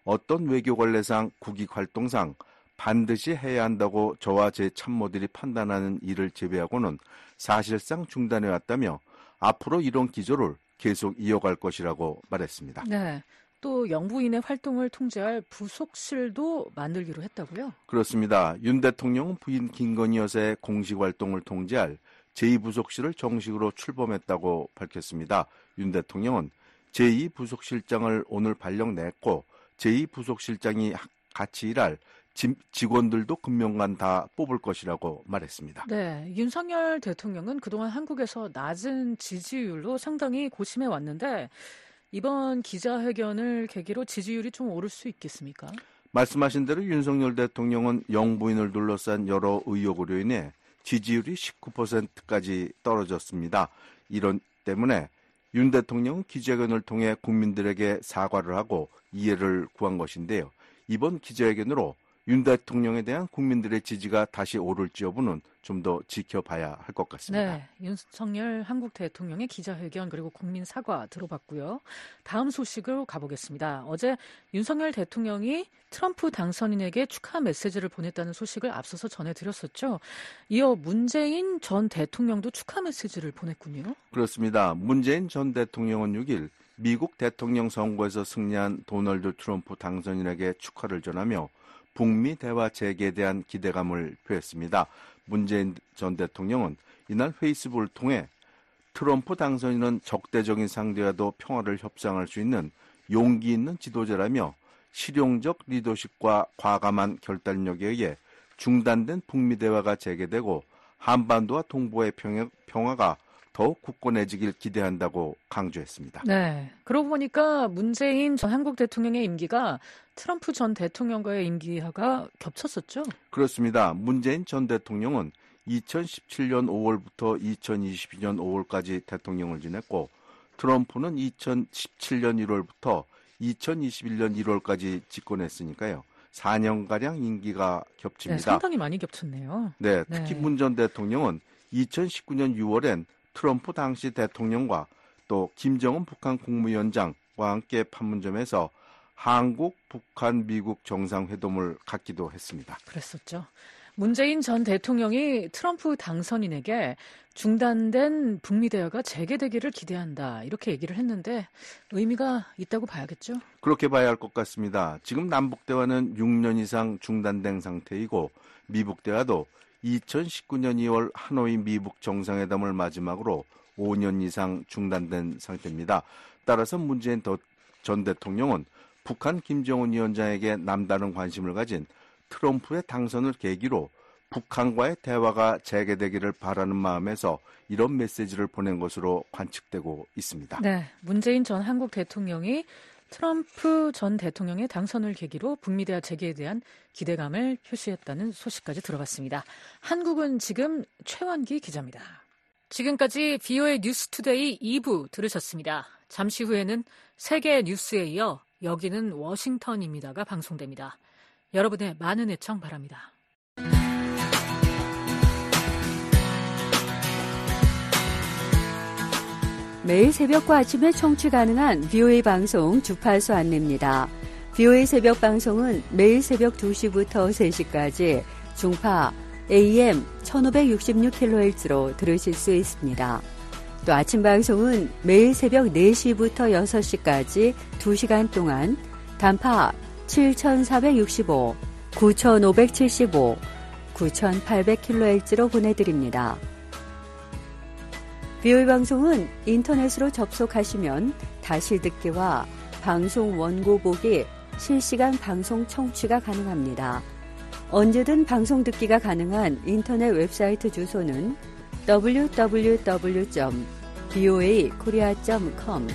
어떤 외교 관례상 국익 활동상 반드시 해야 한다고 저와 제 참모들이 판단하는 일을 제외하고는 사실상 중단해왔다며 앞으로 이런 기조를 계속 이어갈 것이라고 말했습니다. 네. 또 영부인의 활동을 통제할 부속실도 만들기로 했다고요? 그렇습니다. 윤 대통령은 부인 김건희 여사의 공식 활동을 통제할 제2부속실을 정식으로 출범했다고 밝혔습니다. 윤 대통령은 제2부속실장을 오늘 발령냈고 제2부속실장이 같이 일할 직원들도 금명간 다 뽑을 것이라고 말했습니다. 네, 윤석열 대통령은 그동안 한국에서 낮은 지지율로 상당히 고심해 왔는데 이번 기자회견을 계기로 지지율이 좀 오를 수 있겠습니까? 말씀하신 대로 윤석열 대통령은 영부인을 둘러싼 여러 의혹으로 인해 지지율이 19%까지 떨어졌습니다. 이런 때문에 윤 대통령은 기자회견을 통해 국민들에게 사과를 하고 이해를 구한 것인데요. 이번 기자회견으로 윤 대통령에 대한 국민들의 지지가 다시 오를지 여부는 좀 더 지켜봐야 할 것 같습니다. 네, 윤석열 한국 대통령의 기자회견 그리고 국민 사과 들어봤고요. 다음 소식으로 가보겠습니다. 어제 윤석열 대통령이 트럼프 당선인에게 축하 메시지를 보냈다는 소식을 앞서서 전해드렸었죠. 이어 문재인 전 대통령도 축하 메시지를 보냈군요. 그렇습니다. 문재인 전 대통령은 6일 미국 대통령 선거에서 승리한 도널드 트럼프 당선인에게 축하를 전하며 북미 대화 재개에 대한 기대감을 표했습니다. 문재인 전 대통령은 이날 페이스북을 통해 트럼프 당선인은 적대적인 상대와도 평화를 협상할 수 있는 용기 있는 지도자라며 실용적 리더십과 과감한 결단력에 의해 중단된 북미 대화가 재개되고 한반도와 동북아의 평화가 더욱 굳건해지길 기대한다고 강조했습니다. 네, 그러고 보니까 문재인 전 한국 대통령의 임기가 트럼프 전 대통령과의 임기가 겹쳤었죠? 그렇습니다. 문재인 전 대통령은 2017년 5월부터 2022년 5월까지 대통령을 지냈고 트럼프는 2017년 1월부터 2021년 1월까지 집권했으니까요. 4년가량 임기가 겹칩니다. 네, 상당히 많이 겹쳤네요. 네, 특히 네. 문 전 대통령은 2019년 6월엔 트럼프 당시 대통령과 또 김정은 북한 국무위원장과 함께 판문점에서 한국, 북한, 미국 정상회담을 갖기도 했습니다. 그랬었죠. 문재인 전 대통령이 트럼프 당선인에게 중단된 북미 대화가 재개되기를 기대한다 이렇게 얘기를 했는데 의미가 있다고 봐야겠죠? 그렇게 봐야 할 것 같습니다. 지금 남북 대화는 6년 이상 중단된 상태이고 미북 대화도 2019년 2월 하노이 미북 정상회담을 마지막으로 5년 이상 중단된 상태입니다. 따라서 문재인 전 대통령은 북한 김정은 위원장에게 남다른 관심을 가진 트럼프의 당선을 계기로 북한과의 대화가 재개되기를 바라는 마음에서 이런 메시지를 보낸 것으로 관측되고 있습니다. 네, 문재인 전 한국 대통령이 트럼프 전 대통령의 당선을 계기로 북미 대화 재개에 대한 기대감을 표시했다는 소식까지 들어봤습니다. 한국은 지금 최원기 기자입니다. 지금까지 VOA 뉴스투데이 2부 들으셨습니다. 잠시 후에는 세계 뉴스에 이어 여기는 워싱턴입니다가 방송됩니다. 여러분의 많은 애청 바랍니다. 매일 새벽과 아침에 청취 가능한 VOA 방송 주파수 안내입니다. VOA 새벽 방송은 매일 새벽 2시부터 3시까지 중파 AM 1566kHz로 들으실 수 있습니다. 또 아침 방송은 매일 새벽 4시부터 6시까지 2시간 동안 단파 7465, 9575, 9800kHz로 보내드립니다. VOA 방송은 인터넷으로 접속하시면 다시 듣기와 방송 원고 보기, 실시간 방송 청취가 가능합니다. 언제든 방송 듣기가 가능한 인터넷 웹사이트 주소는 www.voakorea.com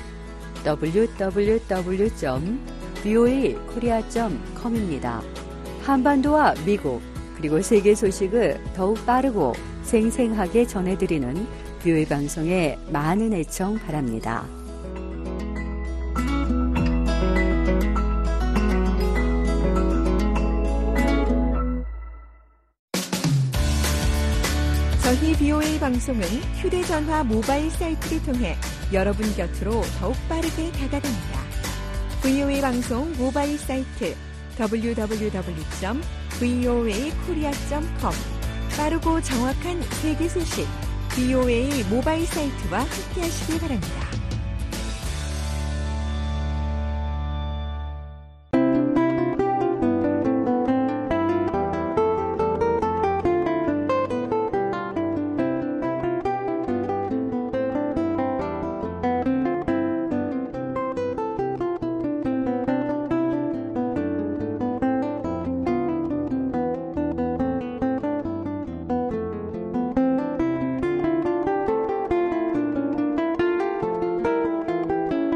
www.voakorea.com입니다. 한반도와 미국 그리고 세계 소식을 더욱 빠르고 생생하게 전해드리는 VOA 방송에 많은 애청 바랍니다. 저희 VOA 방송은 휴대전화 모바일 사이트를 통해 여러분 곁으로 더욱 빠르게 다가갑니다. VOA 방송 모바일 사이트 www.voakorea.com 빠르고 정확한 세계 소식 VOA 모바일 사이트와 함께하시기 바랍니다.